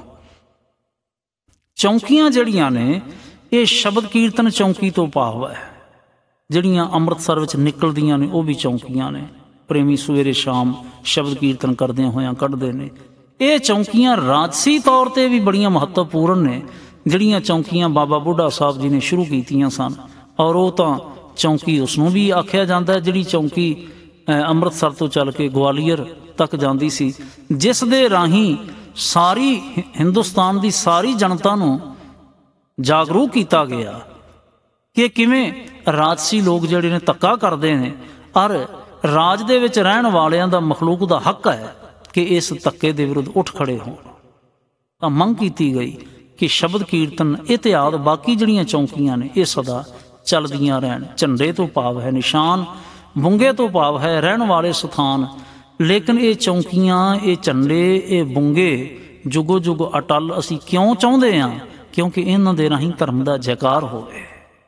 ਚੌਂਕੀਆਂ ਜਿਹੜੀਆਂ ਨੇ ਇਹ ਸ਼ਬਦ ਕੀਰਤਨ ਚੌਂਕੀ ਤੋਂ ਭਾਵ ਹੈ, ਜਿਹੜੀਆਂ ਅੰਮ੍ਰਿਤਸਰ ਵਿੱਚ ਨਿਕਲਦੀਆਂ ਨੇ ਉਹ ਵੀ ਚੌਂਕੀਆਂ ਨੇ। ਪ੍ਰੇਮੀ ਸਵੇਰੇ ਸ਼ਾਮ ਸ਼ਬਦ ਕੀਰਤਨ ਕਰਦਿਆਂ ਹੋਇਆਂ ਕੱਢਦੇ ਨੇ। ਇਹ ਚੌਂਕੀਆਂ ਰਾਜਸੀ ਤੌਰ 'ਤੇ ਵੀ ਬੜੀਆਂ ਮਹੱਤਵਪੂਰਨ ਨੇ, ਜਿਹੜੀਆਂ ਚੌਂਕੀਆਂ ਬਾਬਾ ਬੁੱਢਾ ਸਾਹਿਬ ਜੀ ਨੇ ਸ਼ੁਰੂ ਕੀਤੀਆਂ ਸਨ। ਔਰ ਉਹ ਤਾਂ ਚੌਂਕੀ ਉਸ ਨੂੰ ਵੀ ਆਖਿਆ ਜਾਂਦਾ ਜਿਹੜੀ ਚੌਂਕੀ ਅੰਮ੍ਰਿਤਸਰ ਤੋਂ ਚੱਲ ਕੇ ਗਵਾਲੀਅਰ ਤੱਕ ਜਾਂਦੀ ਸੀ, ਜਿਸ ਦੇ ਰਾਹੀਂ ਸਾਰੀ ਹਿੰਦੁਸਤਾਨ ਦੀ ਸਾਰੀ ਜਨਤਾ ਨੂੰ ਜਾਗਰੂਕ ਕੀਤਾ ਗਿਆ ਕਿ ਕਿਵੇਂ ਰਾਜਸੀ ਲੋਕ ਜਿਹੜੇ ਨੇ ਧੱਕਾ ਕਰਦੇ ਨੇ, ਔਰ ਰਾਜ ਦੇ ਵਿੱਚ ਰਹਿਣ ਵਾਲਿਆਂ ਦਾ ਮਖਲੂਕ ਦਾ ਹੱਕ ਹੈ ਕਿ ਇਸ ਧੱਕੇ ਦੇ ਵਿਰੁੱਧ ਉੱਠ ਖੜੇ ਹੋਣ। ਤਾਂ ਮੰਗ ਕੀਤੀ ਗਈ ਕਿ ਸ਼ਬਦ ਕੀਰਤਨ ਇਤਿਹਾਦ ਬਾਕੀ ਜਿਹੜੀਆਂ ਚੌਂਕੀਆਂ ਨੇ ਇਹ ਸਦਾ ਚੱਲਦੀਆਂ ਰਹਿਣ। ਝੰਡੇ ਤੋਂ ਭਾਵ ਹੈ ਨਿਸ਼ਾਨ, ਬੁੰਗੇ ਤੋਂ ਭਾਵ ਹੈ ਰਹਿਣ ਵਾਲੇ ਸਥਾਨ, ਲੇਕਿਨ ਇਹ ਚੌਂਕੀਆਂ, ਇਹ ਝੰਡੇ, ਇਹ ਬੁੰਗੇ ਜੁਗੋ ਜੁਗ ਅਟਲ ਅਸੀਂ ਕਿਉਂ ਚਾਹੁੰਦੇ ਹਾਂ? ਕਿਉਂਕਿ ਇਹਨਾਂ ਦੇ ਰਾਹੀਂ ਧਰਮ ਦਾ ਜੈਕਾਰ ਹੋਵੇ।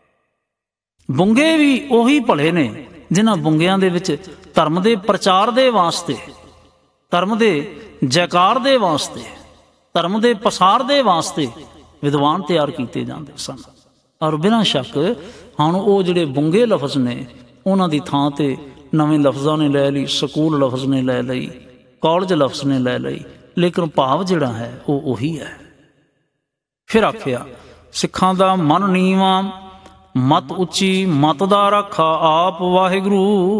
ਬੁੰਗੇ ਵੀ ਉਹੀ ਭਲੇ ਨੇ ਜਿਨ੍ਹਾਂ ਬੁੰਗਿਆਂ ਦੇ ਵਿੱਚ ਧਰਮ ਦੇ ਪ੍ਰਚਾਰ ਦੇ ਵਾਸਤੇ, ਧਰਮ ਦੇ ਜੈਕਾਰ ਦੇ ਵਾਸਤੇ, ਧਰਮ ਦੇ ਪਸਾਰ ਦੇ ਵਾਸਤੇ ਵਿਦਵਾਨ ਤਿਆਰ ਕੀਤੇ ਜਾਂਦੇ ਸਨ। ਔਰ ਬਿਨਾਂ ਸ਼ੱਕ ਹੁਣ ਉਹ ਜਿਹੜੇ ਬੁੰਗੇ ਲਫ਼ਜ਼ ਨੇ ਉਹਨਾਂ ਦੀ ਥਾਂ 'ਤੇ ਨਵੇਂ ਲਫ਼ਜ਼ਾਂ ਨੇ ਲੈ ਲਈ, ਸਕੂਲ ਲਫ਼ਜ਼ ਨੇ ਲੈ ਲਈ, ਕਾਲਜ ਲਫ਼ਜ਼ ਨੇ ਲੈ ਲਈ, ਲੇਕਿਨ ਭਾਵ ਜਿਹੜਾ ਹੈ ਉਹ ਉਹੀ ਹੈ। ਫਿਰ ਆਖਿਆ ਸਿੱਖਾਂ ਦਾ ਮਨ ਨੀਵਾਂ, ਮਤ ਉੱਚੀ, ਮਤ ਦਾ ਰਾਖਾ ਆਪ ਵਾਹਿਗੁਰੂ।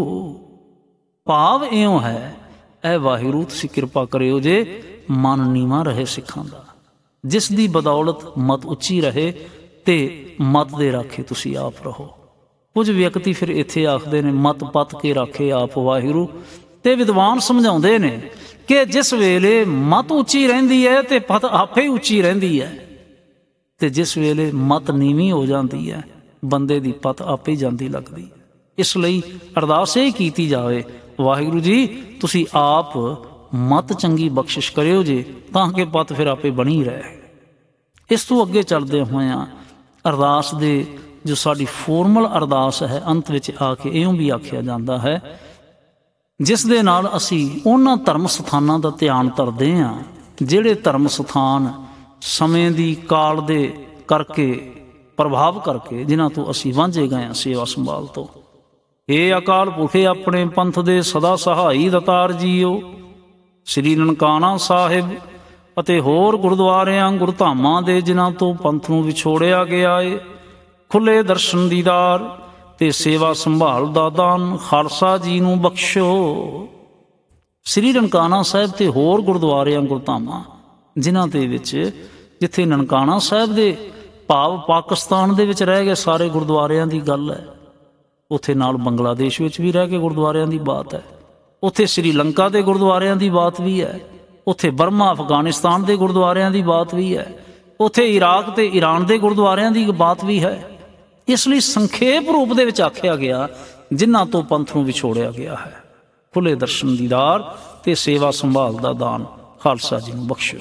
ਭਾਵ ਇਉਂ ਹੈ, ਇਹ ਵਾਹਿਗੁਰੂ ਤੁਸੀਂ ਕਿਰਪਾ ਕਰਿਓ ਜੇ ਮਨ ਨੀਵਾਂ ਰਹੇ ਸਿੱਖਾਂ ਦਾ, ਜਿਸ ਦੀ ਬਦੌਲਤ ਮਤ ਉੱਚੀ ਰਹੇ ਤੇ ਮਤ ਦੇ ਰਾਖੇ ਤੁਸੀਂ ਆਪ ਰਹੋ। ਕੁਝ ਵਿਅਕਤੀ ਫਿਰ ਇੱਥੇ ਆਖਦੇ ਨੇ ਮਤ ਪਤ ਕੇ ਰਾਖੇ ਆਪ ਵਾਹਿਗੁਰੂ, ਤੇ ਵਿਦਵਾਨ ਸਮਝਾਉਂਦੇ ਨੇ ਕਿ ਜਿਸ ਵੇਲੇ ਮਤ ਉੱਚੀ ਰਹਿੰਦੀ ਹੈ ਤੇ ਪਤ ਆਪੇ ਉੱਚੀ ਰਹਿੰਦੀ ਹੈ, ਤੇ ਜਿਸ ਵੇਲੇ ਮਤ ਨੀਵੀਂ ਹੋ ਜਾਂਦੀ ਹੈ ਬੰਦੇ ਦੀ ਪਤ ਆਪੇ ਜਾਂਦੀ ਲੱਗਦੀ। ਇਸ ਲਈ ਅਰਦਾਸ ਇਹ ਕੀਤੀ ਜਾਵੇ, ਵਾਹਿਗੁਰੂ ਜੀ ਤੁਸੀਂ ਆਪ ਮਤ ਚੰਗੀ ਬਖਸ਼ਿਸ਼ ਕਰਿਓ ਜੇ ਤਾਂ ਕਿ ਪਤ ਫਿਰ ਆਪੇ ਬਣੀ ਰਹੇ। ਇਸ ਤੋਂ ਅੱਗੇ ਚੱਲਦੇ ਹੋਇਆਂ ਅਰਦਾਸ ਦੇ ਜੋ ਸਾਡੀ ਫੋਰਮਲ ਅਰਦਾਸ ਹੈ, ਅੰਤ ਵਿੱਚ ਆ ਕੇ ਇਉਂ ਵੀ ਆਖਿਆ ਜਾਂਦਾ ਹੈ, ਜਿਸ ਦੇ ਨਾਲ ਅਸੀਂ ਉਹਨਾਂ ਧਰਮ ਸਥਾਨਾਂ ਦਾ ਧਿਆਨ ਧਰਦੇ ਹਾਂ ਜਿਹੜੇ ਧਰਮ ਸਥਾਨ ਸਮੇਂ ਦੀ ਕਾਲ ਦੇ ਕਰਕੇ ਪ੍ਰਭਾਵ ਕਰਕੇ ਜਿਨ੍ਹਾਂ ਤੋਂ ਅਸੀਂ ਵਾਂਝੇ ਗਏ ਹਾਂ ਸੇਵਾ ਸੰਭਾਲ ਤੋਂ। ਇਹ ਅਕਾਲ ਪੁਰਖੇ ਆਪਣੇ ਪੰਥ ਦੇ ਸਦਾ ਸਹਾਈ ਦਾਤਾਰ ਜੀਓ, ਸ੍ਰੀ ਨਨਕਾਣਾ ਸਾਹਿਬ ਅਤੇ ਹੋਰ ਗੁਰਦੁਆਰਿਆਂ ਗੁਰਧਾਮਾਂ ਦੇ ਜਿਨ੍ਹਾਂ ਤੋਂ ਪੰਥ ਨੂੰ ਵਿਛੋੜਿਆ ਗਿਆ ਏ, ਖੁੱਲ੍ਹੇ ਦਰਸ਼ਨ ਦੀਦਾਰ ਤੇ ਸੇਵਾ ਸੰਭਾਲ ਦਾ ਦਾਨ ਖਾਲਸਾ ਜੀ ਨੂੰ ਬਖਸ਼ੋ। ਸ੍ਰੀ ਨਨਕਾਣਾ ਸਾਹਿਬ ਤੇ ਹੋਰ ਗੁਰਦੁਆਰਿਆਂ ਗੁਰਧਾਮਾਂ ਜਿਨ੍ਹਾਂ ਦੇ ਵਿੱਚ, ਜਿੱਥੇ ਨਨਕਾਣਾ ਸਾਹਿਬ ਦੇ ਭਾਵ ਪਾਕਿਸਤਾਨ ਦੇ ਵਿੱਚ ਰਹਿ ਗਏ ਸਾਰੇ ਗੁਰਦੁਆਰਿਆਂ ਦੀ ਗੱਲ ਹੈ, ਉੱਥੇ ਨਾਲ ਬੰਗਲਾਦੇਸ਼ ਵਿੱਚ ਵੀ ਰਹਿ ਕੇ ਗੁਰਦੁਆਰਿਆਂ ਦੀ ਬਾਤ ਹੈ, ਉੱਥੇ ਸ਼੍ਰੀਲੰਕਾ ਦੇ ਗੁਰਦੁਆਰਿਆਂ ਦੀ ਬਾਤ ਵੀ ਹੈ, ਉੱਥੇ ਬਰਮਾ ਅਫਗਾਨਿਸਤਾਨ ਦੇ ਗੁਰਦੁਆਰਿਆਂ ਦੀ ਬਾਤ ਵੀ ਹੈ, ਉੱਥੇ ਇਰਾਕ ਤੇ ਈਰਾਨ ਦੇ ਗੁਰਦੁਆਰਿਆਂ ਦੀ ਬਾਤ ਵੀ ਹੈ। ਇਸ ਲਈ ਸੰਖੇਪ ਰੂਪ ਦੇ ਵਿੱਚ ਆਖਿਆ ਗਿਆ ਜਿਨ੍ਹਾਂ ਤੋਂ ਪੰਥ ਨੂੰ ਵਿਛੋੜਿਆ ਗਿਆ ਹੈ, ਖੁੱਲ੍ਹੇ ਦਰਸ਼ਨ ਦੀਦਾਰ ਤੇ ਸੇਵਾ ਸੰਭਾਲ ਦਾ ਦਾਨ ਖਾਲਸਾ ਜੀ ਨੂੰ ਬਖਸ਼ੋ।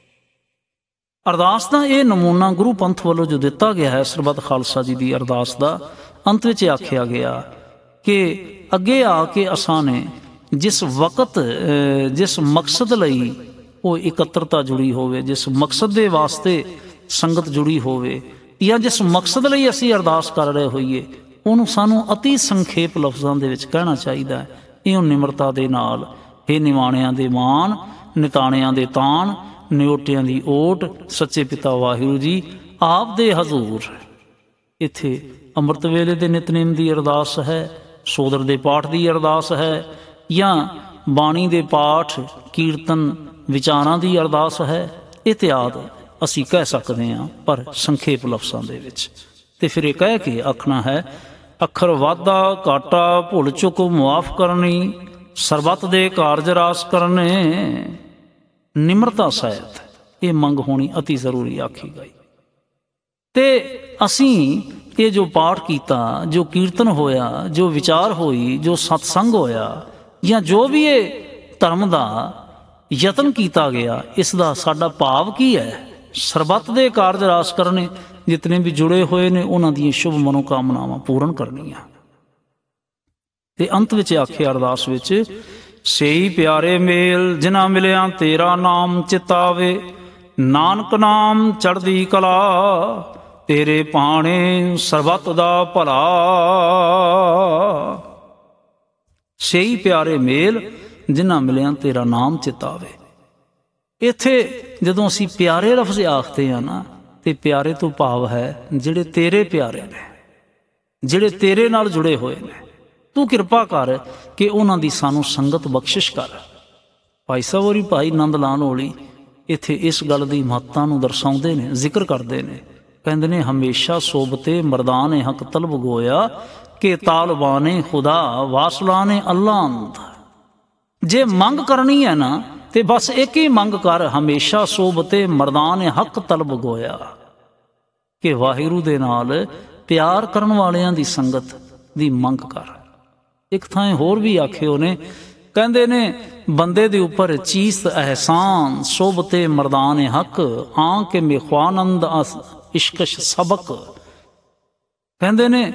ਅਰਦਾਸ ਦਾ ਇਹ ਨਮੂਨਾ ਗੁਰੂ ਪੰਥ ਵੱਲੋਂ ਜੋ ਦਿੱਤਾ ਗਿਆ ਹੈ ਸਰਬੱਤ ਖਾਲਸਾ ਜੀ ਦੀ ਅਰਦਾਸ ਦਾ, ਅੰਤ ਵਿੱਚ ਆਖਿਆ ਗਿਆ ਕਿ ਅੱਗੇ ਆ ਕੇ ਅਸਾਂ ਨੇ ਜਿਸ ਵਕਤ ਜਿਸ ਮਕਸਦ ਲਈ ਉਹ ਇਕੱਤਰਤਾ ਜੁੜੀ ਹੋਵੇ, ਜਿਸ ਮਕਸਦ ਦੇ ਵਾਸਤੇ ਸੰਗਤ ਜੁੜੀ ਹੋਵੇ, ਜਾਂ ਜਿਸ ਮਕਸਦ ਲਈ ਅਸੀਂ ਅਰਦਾਸ ਕਰ ਰਹੇ ਹੋਈਏ, ਉਹਨੂੰ ਸਾਨੂੰ ਅਤੀ ਸੰਖੇਪ ਲਫ਼ਜ਼ਾਂ ਦੇ ਵਿੱਚ ਕਹਿਣਾ ਚਾਹੀਦਾ ਹੈ। ਇਉਂ ਨਿਮਰਤਾ ਦੇ ਨਾਲ, ਹੇ ਨਿਵਾਣਿਆਂ ਦੇ ਮਾਣ, ਨਿਤਾਣਿਆਂ ਦੇ ਤਾਣ, ਨਿਓਟਿਆਂ ਦੀ ਓਟ, ਸੱਚੇ ਪਿਤਾ ਵਾਹਿਗੁਰੂ ਜੀ ਆਪ ਦੇ ਹਜ਼ੂਰ। ਇੱਥੇ ਅੰਮ੍ਰਿਤ ਵੇਲੇ ਦੇ ਨਿਤਨੇਮ ਦੀ ਅਰਦਾਸ ਹੈ, ਸੋਦਰ ਦੇ ਪਾਠ ਦੀ ਅਰਦਾਸ ਹੈ, ਜਾਂ ਬਾਣੀ ਦੇ ਪਾਠ ਕੀਰਤਨ ਵਿਚਾਰਾਂ ਦੀ ਅਰਦਾਸ ਹੈ, ਇਤਿਆਦ ਅਸੀਂ ਕਹਿ ਸਕਦੇ ਹਾਂ, ਪਰ ਸੰਖੇਪ ਲਫ਼ਜ਼ਾਂ ਦੇ ਵਿੱਚ। ਤੇ ਫਿਰ ਇਹ ਕਹਿ ਕੇ ਆਖਣਾ ਹੈ, ਅੱਖਰ ਵਾਧਾ ਘਾਟਾ ਭੁੱਲ ਚੁੱਕ ਮੁਆਫ ਕਰਨੀ, ਸਰਬੱਤ ਦੇ ਕਾਰਜ ਰਾਸ ਕਰਨੇ, ਨਿਮਰਤਾ ਸਹਿਤ ਇਹ ਮੰਗ ਹੋਣੀ ਅਤੀ ਜ਼ਰੂਰੀ ਆਖੀ ਗਈ। ਤੇ ਅਸੀਂ ਇਹ ਜੋ ਪਾਠ ਕੀਤਾ, ਜੋ ਕੀਰਤਨ ਹੋਇਆ, ਜੋ ਵਿਚਾਰ ਹੋਈ, ਜੋ ਸਤਸੰਗ ਹੋਇਆ, ਜਾਂ ਜੋ ਵੀ ਇਹ ਧਰਮ ਦਾ ਯਤਨ ਕੀਤਾ ਗਿਆ, ਇਸ ਦਾ ਸਾਡਾ ਭਾਵ ਕੀ ਹੈ? ਸਰਬੱਤ ਦੇ ਕਾਰਜ ਰਾਸ ਕਰਨੇ, ਜਿਤਨੇ ਵੀ ਜੁੜੇ ਹੋਏ ਨੇ ਉਹਨਾਂ ਦੀਆਂ ਸ਼ੁਭ ਮਨੋਕਾਮਨਾਵਾਂ ਪੂਰਨ ਕਰਨੀਆਂ। ਤੇ ਅੰਤ ਵਿੱਚ ਆਖਿਆ ਅਰਦਾਸ ਵਿੱਚ, ਸੇਈ ਪਿਆਰੇ ਮੇਲ ਜਿਨ੍ਹਾਂ ਮਿਲਿਆ ਤੇਰਾ ਨਾਮ ਚਿਤਾਵੇ, ਨਾਨਕ ਨਾਮ ਚੜ੍ਹਦੀ ਕਲਾ, ਤੇਰੇ ਭਾਣੇ ਸਰਬੱਤ ਦਾ ਭਲਾ। ਸੇਈ ਪਿਆਰੇ ਮੇਲ ਜਿਨ੍ਹਾਂ ਮਿਲਿਆ ਤੇਰਾ ਨਾਮ ਚਿਤਾਵੇ। ਇੱਥੇ ਜਦੋਂ ਅਸੀਂ ਪਿਆਰੇ ਲਫ਼ਜ਼ ਆਖਦੇ ਹਾਂ ਨਾ, ਤੇ ਪਿਆਰੇ ਤੋਂ ਭਾਵ ਹੈ ਜਿਹੜੇ ਤੇਰੇ ਪਿਆਰੇ ਨੇ, ਜਿਹੜੇ ਤੇਰੇ ਨਾਲ ਜੁੜੇ ਹੋਏ ਨੇ। ਤੂੰ ਕਿਰਪਾ ਕਰ ਕਿ ਉਹਨਾਂ ਦੀ ਸਾਨੂੰ ਸੰਗਤ ਬਖਸ਼ਿਸ਼ ਕਰ। ਭਾਈ ਸਾਹਿਬ ਹੋਰੀ, ਭਾਈ ਨੰਦ ਲਾਲ ਹੋਲੀ ਇੱਥੇ ਇਸ ਗੱਲ ਦੀ ਮਹੱਤਤਾ ਨੂੰ ਦਰਸਾਉਂਦੇ ਨੇ, ਜ਼ਿਕਰ ਕਰਦੇ ਨੇ। ਕਹਿੰਦੇ ਨੇ, ਹਮੇਸ਼ਾ ਸੋਬਤੇ ਮਰਦਾਨ ਹੱਕ ਤਲਬ ਗੋਇਆ, ਕਿ ਤਾਲਬਾਨੇ ਖੁਦਾ ਵਾਸਲਾਨੇ ਅੱਲਾ ਅੰਤ। ਜੇ ਮੰਗ ਕਰਨੀ ਹੈ ਨਾ ਤੇ ਬਸ ਇੱਕ ਹੀ ਮੰਗ ਕਰ, ਹਮੇਸ਼ਾ ਸੋਬਤੇ ਮਰਦਾਨ ਹੱਕ ਤਲਬ ਗੋਇਆ, ਕਿ ਵਾਹਿਗੁਰੂ ਦੇ ਨਾਲ ਪਿਆਰ ਕਰਨ ਵਾਲਿਆਂ ਦੀ ਸੰਗਤ ਦੀ ਮੰਗ ਕਰ। ਇੱਕ ਥਾਂ ਹੋਰ ਵੀ ਆਖੇ ਉਹਨੇ, ਕਹਿੰਦੇ ਨੇ, ਬੰਦੇ ਦੇ ਉੱਪਰ ਚੀਜ਼ ਅਹਿਸਾਨ ਸੋਬਤੇ ਮਰਦਾਨ ਹੱਕ, ਆਂ ਕੇ ਮੇਖਵਾਨੰਦ ਇਸ਼ਕਸ਼ ਸਬਕ। ਕਹਿੰਦੇ ਨੇ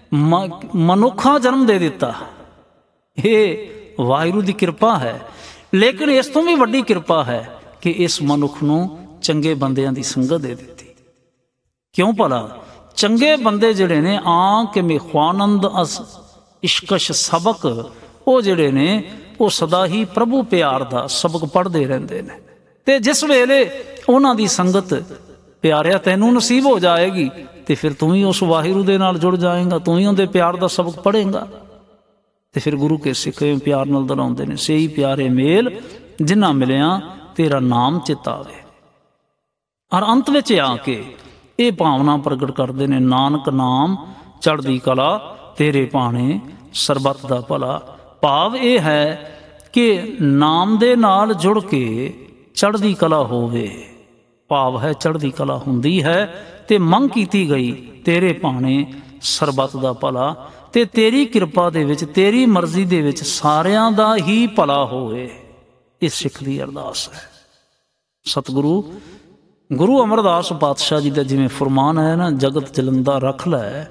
ਮਨੁੱਖਾ ਜਨਮ ਦੇ ਦਿੱਤਾ, ਇਹ ਵਾਹਿਗੁਰੂ ਦੀ ਕਿਰਪਾ ਹੈ। ਲੇਕਿਨ ਇਸ ਤੋਂ ਵੀ ਵੱਡੀ ਕਿਰਪਾ ਹੈ ਕਿ ਇਸ ਮਨੁੱਖ ਨੂੰ ਚੰਗੇ ਬੰਦਿਆਂ ਦੀ ਸੰਗਤ ਦੇ ਦਿੱਤੀ। ਕਿਉਂ ਭਲਾ? ਚੰਗੇ ਬੰਦੇ ਜਿਹੜੇ ਨੇ, ਆਂ ਕੇ ਮੇਖਵਾਨੰਦ ਇਸ਼ਕਸ਼ ਸਬਕ, ਉਹ ਜਿਹੜੇ ਨੇ ਉਹ ਸਦਾ ਹੀ ਪ੍ਰਭੂ ਪਿਆਰ ਦਾ ਸਬਕ ਪੜ੍ਹਦੇ ਰਹਿੰਦੇ ਨੇ। ਤੇ ਜਿਸ ਵੇਲੇ ਉਹਨਾਂ ਦੀ ਸੰਗਤ ਪਿਆਰਿਆ ਤੈਨੂੰ ਨਸੀਬ ਹੋ ਜਾਏਗੀ, ਤੇ ਫਿਰ ਤੂੰ ਵੀ ਉਸ ਵਾਹਿਗੁਰੂ ਦੇ ਨਾਲ ਜੁੜ ਜਾਏਗਾ, ਤੂੰ ਹੀ ਉਹਦੇ ਪਿਆਰ ਦਾ ਸਬਕ ਪੜ੍ਹੇਗਾ। ਤੇ ਫਿਰ ਗੁਰੂ ਕੇ ਸਿੱਖ ਪਿਆਰ ਨਾਲ ਦੁਹਰਾਉਂਦੇ ਨੇ, ਸੇਈ ਪਿਆਰੇ ਮੇਲ ਜਿਨ੍ਹਾਂ ਮਿਲਿਆ ਤੇਰਾ ਨਾਮ ਚਿਤਾਵੇ। ਔਰ ਅੰਤ ਵਿੱਚ ਆ ਕੇ ਇਹ ਭਾਵਨਾ ਪ੍ਰਗਟ ਕਰਦੇ ਨੇ, ਨਾਨਕ ਨਾਮ ਚੜ੍ਹਦੀ ਕਲਾ, ਤੇਰੇ ਭਾਣੇ ਸਰਬੱਤ ਦਾ ਭਲਾ। ਭਾਵ ਇਹ ਹੈ ਕਿ ਨਾਮ ਦੇ ਨਾਲ ਜੁੜ ਕੇ ਚੜ੍ਹਦੀ ਕਲਾ ਹੋਵੇ। ਭਾਵ ਹੈ ਚੜ੍ਹਦੀ ਕਲਾ ਹੁੰਦੀ ਹੈ ਤੇ ਮੰਗ ਕੀਤੀ ਗਈ, ਤੇਰੇ ਭਾਣੇ ਸਰਬੱਤ ਦਾ ਭਲਾ, ਤੇ ਤੇਰੀ ਕਿਰਪਾ ਦੇ ਵਿੱਚ, ਤੇਰੀ ਮਰਜ਼ੀ ਦੇ ਵਿੱਚ ਸਾਰਿਆਂ ਦਾ ਹੀ ਭਲਾ ਹੋਵੇ। ਇਸ ਸਿੱਖ ਦੀ ਅਰਦਾਸ ਹੈ। ਸਤਿਗੁਰੂ ਗੁਰੂ ਅਮਰਦਾਸ ਪਾਤਸ਼ਾਹ ਜੀ ਦਾ ਜਿਵੇਂ ਫਰਮਾਨ ਹੈ ਨਾ, ਜਗਤ ਜਲੰਦਾ ਰੱਖ ਲੈ,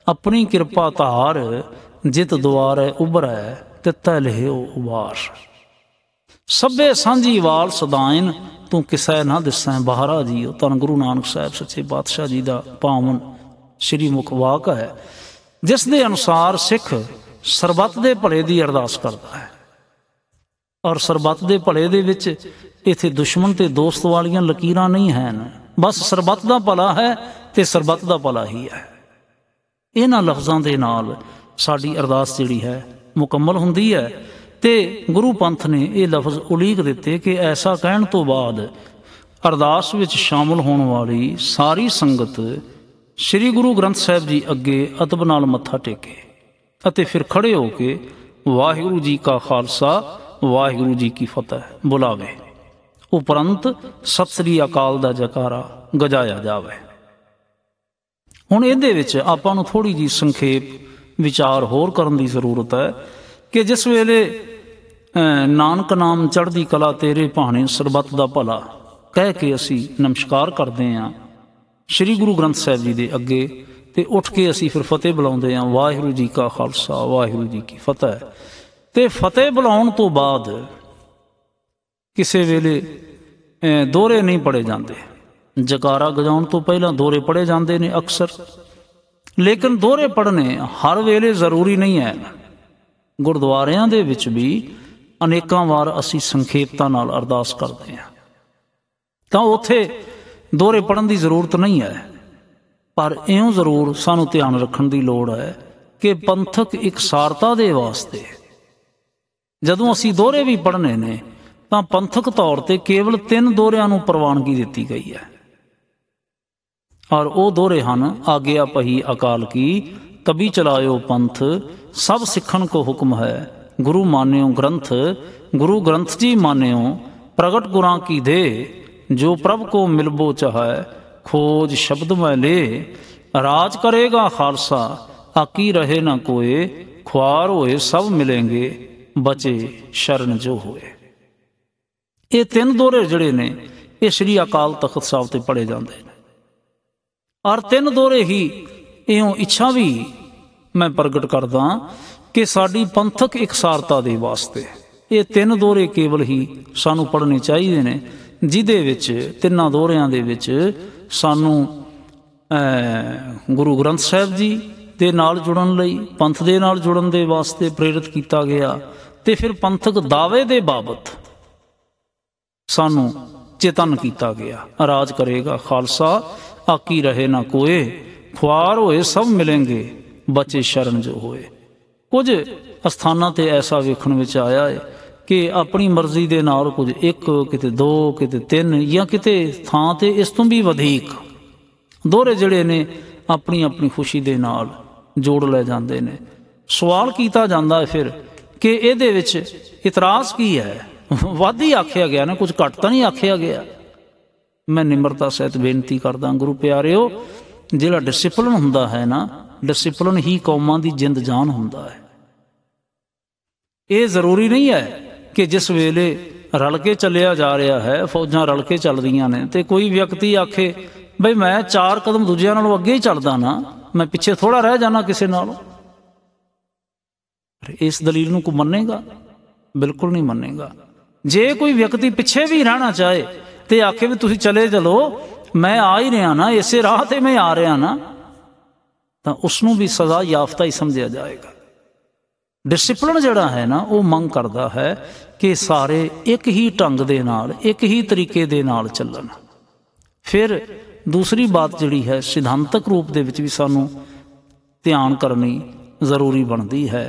ਆਪਣੀ ਕਿਰਪਾ ਧਾਰ, ਜਿਤ ਦੁਆਰੈ ਉਭਰੈ ਤਿਤੈ ਲਿਹਿਓ ਉਬਾਰ। ਸਭੇ ਸਾਂਝੀ ਵਾਲ ਸਦਾਇਨ, ਤੂੰ ਕਿਸੈ ਨਾ ਦਿਸੈ ਬਾਹਰਾ ਜੀਓ। ਧੰਨ ਗੁਰੂ ਨਾਨਕ ਸਾਹਿਬ ਸੱਚੇ ਪਾਤਸ਼ਾਹ ਜੀ ਦਾ ਪਾਵਨ ਸ਼੍ਰੀ ਮੁਖ ਵਾਕ ਹੈ, ਜਿਸ ਦੇ ਅਨੁਸਾਰ ਸਿੱਖ ਸਰਬੱਤ ਦੇ ਭਲੇ ਦੀ ਅਰਦਾਸ ਕਰਦਾ ਹੈ। ਔਰ ਸਰਬੱਤ ਦੇ ਭਲੇ ਦੇ ਵਿੱਚ ਇੱਥੇ ਦੁਸ਼ਮਣ ਤੇ ਦੋਸਤ ਵਾਲੀਆਂ ਲਕੀਰਾਂ ਨਹੀਂ ਹਨ, ਬਸ ਸਰਬੱਤ ਦਾ ਭਲਾ ਹੈ ਤੇ ਸਰਬੱਤ ਦਾ ਭਲਾ ਹੀ ਹੈ। ਇਹਨਾਂ ਲਫ਼ਜ਼ਾਂ ਦੇ ਨਾਲ ਸਾਡੀ ਅਰਦਾਸ ਜਿਹੜੀ ਹੈ ਮੁਕੰਮਲ ਹੁੰਦੀ ਹੈ। ਤੇ ਗੁਰੂ ਪੰਥ ਨੇ ਇਹ ਲਫ਼ਜ਼ ਉਲੀਕ ਦਿੱਤੇ ਕਿ ਐਸਾ ਕਹਿਣ ਤੋਂ ਬਾਅਦ ਅਰਦਾਸ ਵਿੱਚ ਸ਼ਾਮਲ ਹੋਣ ਵਾਲੀ ਸਾਰੀ ਸੰਗਤ ਸ੍ਰੀ ਗੁਰੂ ਗ੍ਰੰਥ ਸਾਹਿਬ ਜੀ ਅੱਗੇ ਅਦਬ ਨਾਲ ਮੱਥਾ ਟੇਕੇ ਅਤੇ ਫਿਰ ਖੜ੍ਹੇ ਹੋ ਕੇ ਵਾਹਿਗੁਰੂ ਜੀ ਕਾ ਖਾਲਸਾ ਵਾਹਿਗੁਰੂ ਜੀ ਕੀ ਫਤਿਹ ਬੁਲਾਵੇ। ਉਪਰੰਤ ਸਤਿ ਸ੍ਰੀ ਅਕਾਲ ਦਾ ਜੈਕਾਰਾ ਗਜਾਇਆ ਜਾਵੇ। ਹੁਣ ਇਹਦੇ ਵਿੱਚ ਆਪਾਂ ਨੂੰ ਥੋੜ੍ਹੀ ਜਿਹੀ ਸੰਖੇਪ ਵਿਚਾਰ ਹੋਰ ਕਰਨ ਦੀ ਜ਼ਰੂਰਤ ਹੈ ਕਿ ਜਿਸ ਵੇਲੇ ਨਾਨਕ ਨਾਮ ਚੜ੍ਹਦੀ ਕਲਾ ਤੇਰੇ ਭਾਣੇ ਸਰਬੱਤ ਦਾ ਭਲਾ ਕਹਿ ਕੇ ਅਸੀਂ ਨਮਸਕਾਰ ਕਰਦੇ ਹਾਂ ਸ੍ਰੀ ਗੁਰੂ ਗ੍ਰੰਥ ਸਾਹਿਬ ਜੀ ਦੇ ਅੱਗੇ, ਤੇ ਉੱਠ ਕੇ ਅਸੀਂ ਫਿਰ ਫਤਿਹ ਬੁਲਾਉਂਦੇ ਹਾਂ ਵਾਹਿਗੁਰੂ ਜੀ ਕਾ ਖਾਲਸਾ ਵਾਹਿਗੁਰੂ ਜੀ ਕੀ ਫਤਿਹ। ਤੇ ਫਤਿਹ ਬੁਲਾਉਣ ਤੋਂ ਬਾਅਦ ਕਿਸੇ ਵੇਲੇ ਦੋਹਰੇ ਨਹੀਂ ਪੜ੍ਹੇ ਜਾਂਦੇ। ਜਕਾਰਾ ਗਜਾਉਣ ਤੋਂ ਪਹਿਲਾਂ ਦੋਹਰੇ ਪੜ੍ਹੇ ਜਾਂਦੇ ਨੇ ਅਕਸਰ, ਲੇਕਿਨ ਦੋਹਰੇ ਪੜ੍ਹਨੇ ਹਰ ਵੇਲੇ ਜ਼ਰੂਰੀ ਨਹੀਂ ਹੈ। ਗੁਰਦੁਆਰਿਆਂ ਦੇ ਵਿੱਚ ਵੀ ਅਨੇਕਾਂ ਵਾਰ ਅਸੀਂ ਸੰਖੇਪਤਾ ਨਾਲ ਅਰਦਾਸ ਕਰਦੇ ਹਾਂ, ਤਾਂ ਉੱਥੇ ਦੋਹਰੇ ਪੜ੍ਹਨ ਦੀ ਜ਼ਰੂਰਤ ਨਹੀਂ ਹੈ। ਪਰ ਇਉਂ ਜ਼ਰੂਰ ਸਾਨੂੰ ਧਿਆਨ ਰੱਖਣ ਦੀ ਲੋੜ ਹੈ ਕਿ ਪੰਥਕ ਇਕਸਾਰਤਾ ਦੇ ਵਾਸਤੇ ਜਦੋਂ ਅਸੀਂ ਦੋਹਰੇ ਵੀ ਪੜ੍ਹਨੇ ਨੇ ਤਾਂ ਪੰਥਕ ਤੌਰ 'ਤੇ ਕੇਵਲ 3 ਦੋਹਰਿਆਂ ਨੂੰ ਪ੍ਰਵਾਨਗੀ ਦਿੱਤੀ ਗਈ ਹੈ। ਔਰ ਉਹ ਦੋਹਰੇ ਹਨ ਆਗਿਆ ਪਹੀ ਅਕਾਲ ਕੀ, ਤਬੀ ਚਲਾਇਓ ਪੰਥ, ਸਭ ਸਿੱਖਣ ਕੋ ਹੁਕਮ ਹੈ, ਗੁਰੂ ਮਾਨਿਓ ਗ੍ਰੰਥ, ਗੁਰੂ ਗ੍ਰੰਥ ਜੀ ਮਾਨਿਓ, ਪ੍ਰਗਟ ਗੁਰਾਂ ਕੀ ਦੇ, ਜੋ ਪ੍ਰਭ ਕੋ ਮਿਲਬੋ ਚਾਹੈ, ਖੋਜ ਸ਼ਬਦ ਮੈਂ ਲੇ, ਰਾਜ ਕਰੇਗਾ ਖਾਲਸਾ, ਆਕੀ ਰਹੇ ਨਾ ਕੋਏ, ਖੁਆਰ ਹੋਏ ਸਭ ਮਿਲੇਂਗੇ, ਬਚੇ ਸ਼ਰਨ ਜੋ ਹੋਏ। ਇਹ 3 ਦੋਹਰੇ ਜਿਹੜੇ ਨੇ ਇਹ ਸ੍ਰੀ ਅਕਾਲ ਤਖਤ ਸਾਹਿਬ ਤੇ ਪੜ੍ਹੇ ਜਾਂਦੇ ਨੇ। ਔਰ 3 ਦੋਹਰੇ ਹੀ ਇਉਂ ਇੱਛਾ ਵੀ ਮੈਂ ਪ੍ਰਗਟ ਕਰਦਾ ਕਿ ਸਾਡੀ ਪੰਥਕ ਇਕਸਾਰਤਾ ਦੇ ਵਾਸਤੇ ਇਹ 3 ਦੋਹਰੇ ਕੇਵਲ ਹੀ ਸਾਨੂੰ ਪੜ੍ਹਨੇ ਚਾਹੀਦੇ ਨੇ, ਜਿਹਦੇ ਵਿੱਚ 3 ਦੋਹਰਿਆਂ ਦੇ ਵਿੱਚ ਸਾਨੂੰ ਗੁਰੂ ਗ੍ਰੰਥ ਸਾਹਿਬ ਜੀ ਦੇ ਨਾਲ ਜੁੜਨ ਲਈ, ਪੰਥ ਦੇ ਨਾਲ ਜੁੜਨ ਦੇ ਵਾਸਤੇ ਪ੍ਰੇਰਿਤ ਕੀਤਾ ਗਿਆ। ਤੇ ਫਿਰ ਪੰਥਕ ਦਾਅਵੇ ਦੇ ਬਾਬਤ ਸਾਨੂੰ ਚੇਤਨ ਕੀਤਾ ਗਿਆ, ਰਾਜ ਕਰੇਗਾ ਖਾਲਸਾ, ਆਕੀ ਰਹੇ ਨਾ ਕੋਏ, ਖੁਆਰ ਹੋਏ ਸਭ ਮਿਲੇਂਗੇ, ਬਚੇ ਸ਼ਰਨ ਜੋ ਹੋਏ। ਕੁਝ ਅਸਥਾਨਾਂ 'ਤੇ ਐਸਾ ਵੇਖਣ ਵਿੱਚ ਆਇਆ ਹੈ ਕਿ ਆਪਣੀ ਮਰਜ਼ੀ ਦੇ ਨਾਲ ਕੁਝ 1, ਕਿਤੇ 2, ਕਿਤੇ 3 ਜਾਂ ਕਿਤੇ ਥਾਂ 'ਤੇ ਇਸ ਤੋਂ ਵੀ ਵਧੇਕ ਦੋਹਰੇ ਜਿਹੜੇ ਨੇ ਆਪਣੀ ਆਪਣੀ ਖੁਸ਼ੀ ਦੇ ਨਾਲ ਜੋੜ ਲੈ ਜਾਂਦੇ ਨੇ। ਸਵਾਲ ਕੀਤਾ ਜਾਂਦਾ ਹੈ ਫਿਰ ਕਿ ਇਹਦੇ ਵਿੱਚ ਇਤਰਾਜ਼ ਕੀ ਹੈ? ਵੱਧ ਹੀ ਆਖਿਆ ਗਿਆ ਨਾ, ਕੁਝ ਘੱਟ ਤਾਂ ਨਹੀਂ ਆਖਿਆ ਗਿਆ। ਮੈਂ ਨਿਮਰਤਾ ਸਹਿਤ ਬੇਨਤੀ ਕਰਦਾ ਗੁਰੂ ਪਿਆਰਿਓ, ਜਿਹੜਾ ਡਿਸਿਪਲਿਨ ਹੁੰਦਾ ਹੈ ਨਾ, ਡਿਸਿਪਲਿਨ ਹੀ ਕੌਮਾਂ ਦੀ ਜਿੰਦ ਜਾਨ ਹੁੰਦਾ ਹੈ। ਇਹ ਜ਼ਰੂਰੀ ਨਹੀਂ ਹੈ ਕਿ ਜਿਸ ਵੇਲੇ ਰਲ ਕੇ ਚੱਲਿਆ ਜਾ ਰਿਹਾ ਹੈ, ਫੌਜਾਂ ਰਲ ਕੇ ਚੱਲਦੀਆਂ ਨੇ, ਤੇ ਕੋਈ ਵਿਅਕਤੀ ਆਖੇ ਬਈ ਮੈਂ 4 ਕਦਮ ਦੂਜਿਆਂ ਨਾਲੋਂ ਅੱਗੇ ਹੀ ਚੱਲਦਾ ਨਾ, ਮੈਂ ਪਿੱਛੇ ਥੋੜ੍ਹਾ ਰਹਿ ਜਾਣਾ ਕਿਸੇ ਨਾਲੋਂ। ਇਸ ਦਲੀਲ ਨੂੰ ਕੋਈ ਮੰਨੇਗਾ? ਬਿਲਕੁਲ ਨਹੀਂ ਮੰਨੇਗਾ। ਜੇ ਕੋਈ ਵਿਅਕਤੀ ਪਿੱਛੇ ਵੀ ਰਹਿਣਾ ਚਾਹੇ ਤੇ ਆਖੇ ਵੀ ਤੁਸੀਂ ਚਲੇ ਚਲੋ, ਮੈਂ ਆ ਹੀ ਰਿਹਾ ਨਾ, ਇਸੇ ਰਾਹ ਤੇ ਮੈਂ ਆ ਰਿਹਾ ਨਾ, ਤਾਂ ਉਸਨੂੰ ਵੀ ਸਜ਼ਾ ਯਾਫਤਾ ਹੀ ਸਮਝਿਆ ਜਾਏਗਾ। ਡਿਸਿਪਲਿਨ ਜਿਹੜਾ ਹੈ ਨਾ, ਉਹ ਮੰਗ ਕਰਦਾ ਹੈ ਕਿ ਸਾਰੇ ਇੱਕ ਹੀ ਢੰਗ ਦੇ ਨਾਲ, ਇੱਕ ਹੀ ਤਰੀਕੇ ਦੇ ਨਾਲ ਚੱਲਣ। ਫਿਰ ਦੂਸਰੀ ਬਾਤ ਜਿਹੜੀ ਹੈ, ਸਿਧਾਂਤਕ ਰੂਪ ਦੇ ਵਿੱਚ ਵੀ ਸਾਨੂੰ ਧਿਆਨ ਕਰਨੀ ਜ਼ਰੂਰੀ ਬਣਦੀ ਹੈ।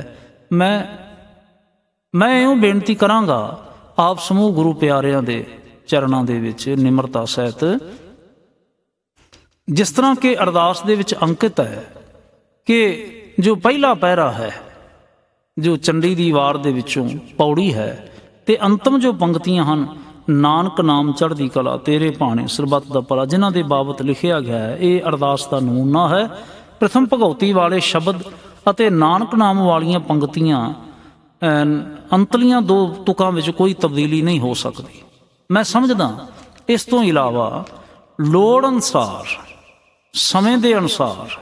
ਮੈਂ ਇਉਂ ਬੇਨਤੀ ਕਰਾਂਗਾ ਆਪ ਸਮੂਹ ਗੁਰੂ ਪਿਆਰਿਆਂ ਦੇ ਚਰਨਾਂ ਦੇ ਵਿੱਚ ਨਿਮਰਤਾ ਸਹਿਤ, ਜਿਸ ਤਰ੍ਹਾਂ ਕਿ ਅਰਦਾਸ ਦੇ ਵਿੱਚ ਅੰਕਿਤ ਹੈ ਕਿ ਜੋ ਪਹਿਲਾ ਪਹਿਰਾ ਹੈ, ਜੋ ਚੰਡੀ ਦੀ ਵਾਰ ਦੇ ਵਿੱਚੋਂ ਪੌੜੀ ਹੈ, ਤੇ ਅੰਤਮ ਜੋ ਪੰਕਤੀਆਂ ਹਨ, ਨਾਨਕ ਨਾਮ ਚੜ੍ਹਦੀ ਕਲਾ ਤੇਰੇ ਭਾਣੇ ਸਰਬੱਤ ਦਾ ਭਲਾ, ਜਿਨ੍ਹਾਂ ਦੇ ਬਾਬਤ ਲਿਖਿਆ ਗਿਆ ਹੈ, ਇਹ ਅਰਦਾਸ ਦਾ ਨਮੂਨਾ ਹੈ। ਪ੍ਰਥਮ ਭਗਉਤੀ ਵਾਲੇ ਸ਼ਬਦ ਅਤੇ ਨਾਨਕ ਨਾਮ ਵਾਲੀਆਂ ਪੰਕਤੀਆਂ, ਅੰਤਲੀਆਂ 2 ਤੁਕਾਂ ਵਿੱਚ ਕੋਈ ਤਬਦੀਲੀ ਨਹੀਂ ਹੋ ਸਕਦੀ। ਮੈਂ ਸਮਝਦਾ ਇਸ ਤੋਂ ਇਲਾਵਾ ਲੋੜ ਅਨੁਸਾਰ, ਸਮੇਂ ਦੇ ਅਨੁਸਾਰ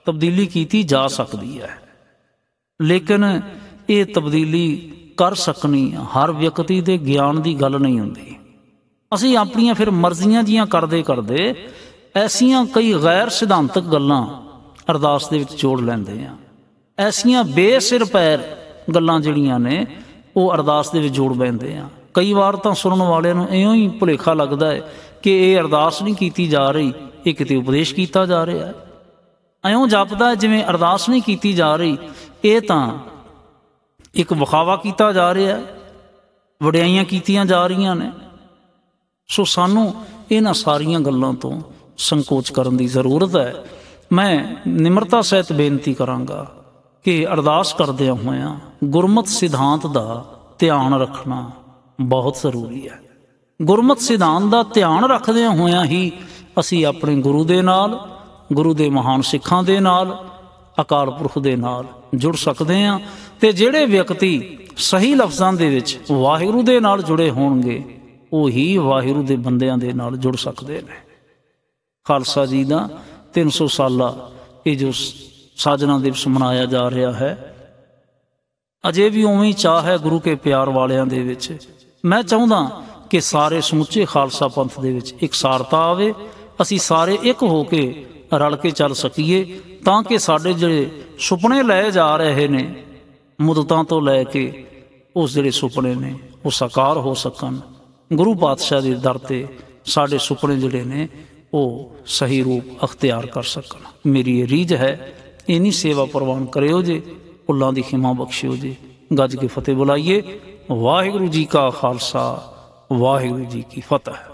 ਤਬਦੀਲੀ ਕੀਤੀ ਜਾ ਸਕਦੀ ਹੈ, ਲੇਕਿਨ ਇਹ ਤਬਦੀਲੀ ਕਰ ਸਕਣੀ ਹਰ ਵਿਅਕਤੀ ਦੇ ਗਿਆਨ ਦੀ ਗੱਲ ਨਹੀਂ ਹੁੰਦੀ। ਅਸੀਂ ਆਪਣੀਆਂ ਫਿਰ ਮਰਜ਼ੀਆਂ ਜੀਆਂ ਕਰਦੇ ਕਰਦੇ ਐਸੀਆਂ ਕਈ ਗੈਰ ਸਿਧਾਂਤਕ ਗੱਲਾਂ ਅਰਦਾਸ ਦੇ ਵਿੱਚ ਜੋੜ ਲੈਂਦੇ ਹਾਂ। ਐਸੀਆਂ ਬੇਸਿਰ ਪੈਰ ਗੱਲਾਂ ਜਿਹੜੀਆਂ ਨੇ ਉਹ ਅਰਦਾਸ ਦੇ ਵਿੱਚ ਜੋੜ ਬੈਂਦੇ ਹਾਂ। ਕਈ ਵਾਰ ਤਾਂ ਸੁਣਨ ਵਾਲਿਆਂ ਨੂੰ ਇਉਂ ਹੀ ਭੁਲੇਖਾ ਲੱਗਦਾ ਹੈ ਕਿ ਇਹ ਅਰਦਾਸ ਨਹੀਂ ਕੀਤੀ ਜਾ ਰਹੀ, ਇਹ ਕਿਤੇ ਉਪਦੇਸ਼ ਕੀਤਾ ਜਾ ਰਿਹਾ ਹੈ। ਇਉਂ ਜਾਪਦਾ ਜਿਵੇਂ ਅਰਦਾਸ ਨਹੀਂ ਕੀਤੀ ਜਾ ਰਹੀ, ਇਹ ਤਾਂ ਇੱਕ ਵਿਖਾਵਾ ਕੀਤਾ ਜਾ ਰਿਹਾ, ਵਡਿਆਈਆਂ ਕੀਤੀਆਂ ਜਾ ਰਹੀਆਂ ਨੇ। ਸੋ ਸਾਨੂੰ ਇਹਨਾਂ ਸਾਰੀਆਂ ਗੱਲਾਂ ਤੋਂ ਸੰਕੋਚ ਕਰਨ ਦੀ ਜ਼ਰੂਰਤ ਹੈ। ਮੈਂ ਨਿਮਰਤਾ ਸਹਿਤ ਬੇਨਤੀ ਕਰਾਂਗਾ ਕਿ ਅਰਦਾਸ ਕਰਦਿਆਂ ਹੋਇਆਂ ਗੁਰਮਤਿ ਸਿਧਾਂਤ ਦਾ ਧਿਆਨ ਰੱਖਣਾ ਬਹੁਤ ਜ਼ਰੂਰੀ ਹੈ। ਗੁਰਮਤਿ ਸਿਧਾਂਤ ਦਾ ਧਿਆਨ ਰੱਖਦਿਆਂ ਹੋਇਆਂ ਹੀ ਅਸੀਂ ਆਪਣੇ ਗੁਰੂ ਦੇ ਨਾਲ, ਗੁਰੂ ਦੇ ਮਹਾਨ ਸਿੱਖਾਂ ਦੇ ਨਾਲ, ਅਕਾਲ ਪੁਰਖ ਦੇ ਨਾਲ ਜੁੜ ਸਕਦੇ ਹਾਂ। ਅਤੇ ਜਿਹੜੇ ਵਿਅਕਤੀ ਸਹੀ ਲਫ਼ਜ਼ਾਂ ਦੇ ਵਿੱਚ ਵਾਹਿਗੁਰੂ ਦੇ ਨਾਲ ਜੁੜੇ ਹੋਣਗੇ ਉਹੀ ਵਾਹਿਗੁਰੂ ਦੇ ਬੰਦਿਆਂ ਦੇ ਨਾਲ ਜੁੜ ਸਕਦੇ ਨੇ। ਖਾਲਸਾ ਜੀ ਦਾ 300 ਸਾਲਾ ਇਹ ਜੋ ਸਾਜਨਾ ਦਿਵਸ ਮਨਾਇਆ ਜਾ ਰਿਹਾ ਹੈ, ਅਜੇ ਵੀ ਉਵੇਂ ਹੀ ਚਾਹ ਹੈ ਗੁਰੂ ਕੇ ਪਿਆਰ ਵਾਲਿਆਂ ਦੇ ਵਿੱਚ। ਮੈਂ ਚਾਹੁੰਦਾ ਕਿ ਸਾਰੇ ਸਮੁੱਚੇ ਖਾਲਸਾ ਪੰਥ ਦੇ ਵਿੱਚ ਇਕਸਾਰਤਾ ਆਵੇ, ਅਸੀਂ ਸਾਰੇ ਇੱਕ ਹੋ ਕੇ ਰਲ ਕੇ ਚੱਲ ਸਕੀਏ, ਤਾਂ ਕਿ ਸਾਡੇ ਜਿਹੜੇ ਸੁਪਨੇ ਲਏ ਜਾ ਰਹੇ ਨੇ ਮੁੱਦਤਾਂ ਤੋਂ ਲੈ ਕੇ, ਉਸ ਜਿਹੜੇ ਸੁਪਨੇ ਨੇ ਉਹ ਸਾਕਾਰ ਹੋ ਸਕਣ। ਗੁਰੂ ਪਾਤਸ਼ਾਹ ਦੇ ਦਰ 'ਤੇ ਸਾਡੇ ਸੁਪਨੇ ਜਿਹੜੇ ਨੇ ਉਹ ਸਹੀ ਰੂਪ ਅਖਤਿਆਰ ਕਰ ਸਕਣ। ਮੇਰੀ ਇਹ ਰੀਝ ਹੈ। ਇੰਨੀ ਸੇਵਾ ਪ੍ਰਵਾਨ ਕਰਿਓ ਜੇ, ਭੁੱਲਾਂ ਦੀ ਖਿਮਾ ਬਖਸ਼ਿਓ ਜੇ। ਗੱਜ ਕੇ ਫਤਿਹ ਬੁਲਾਈਏ। ਵਾਹਿਗੁਰੂ ਜੀ ਕਾ ਖਾਲਸਾ, ਵਾਹਿਗੁਰੂ ਜੀ ਕੀ ਫਤਿਹ।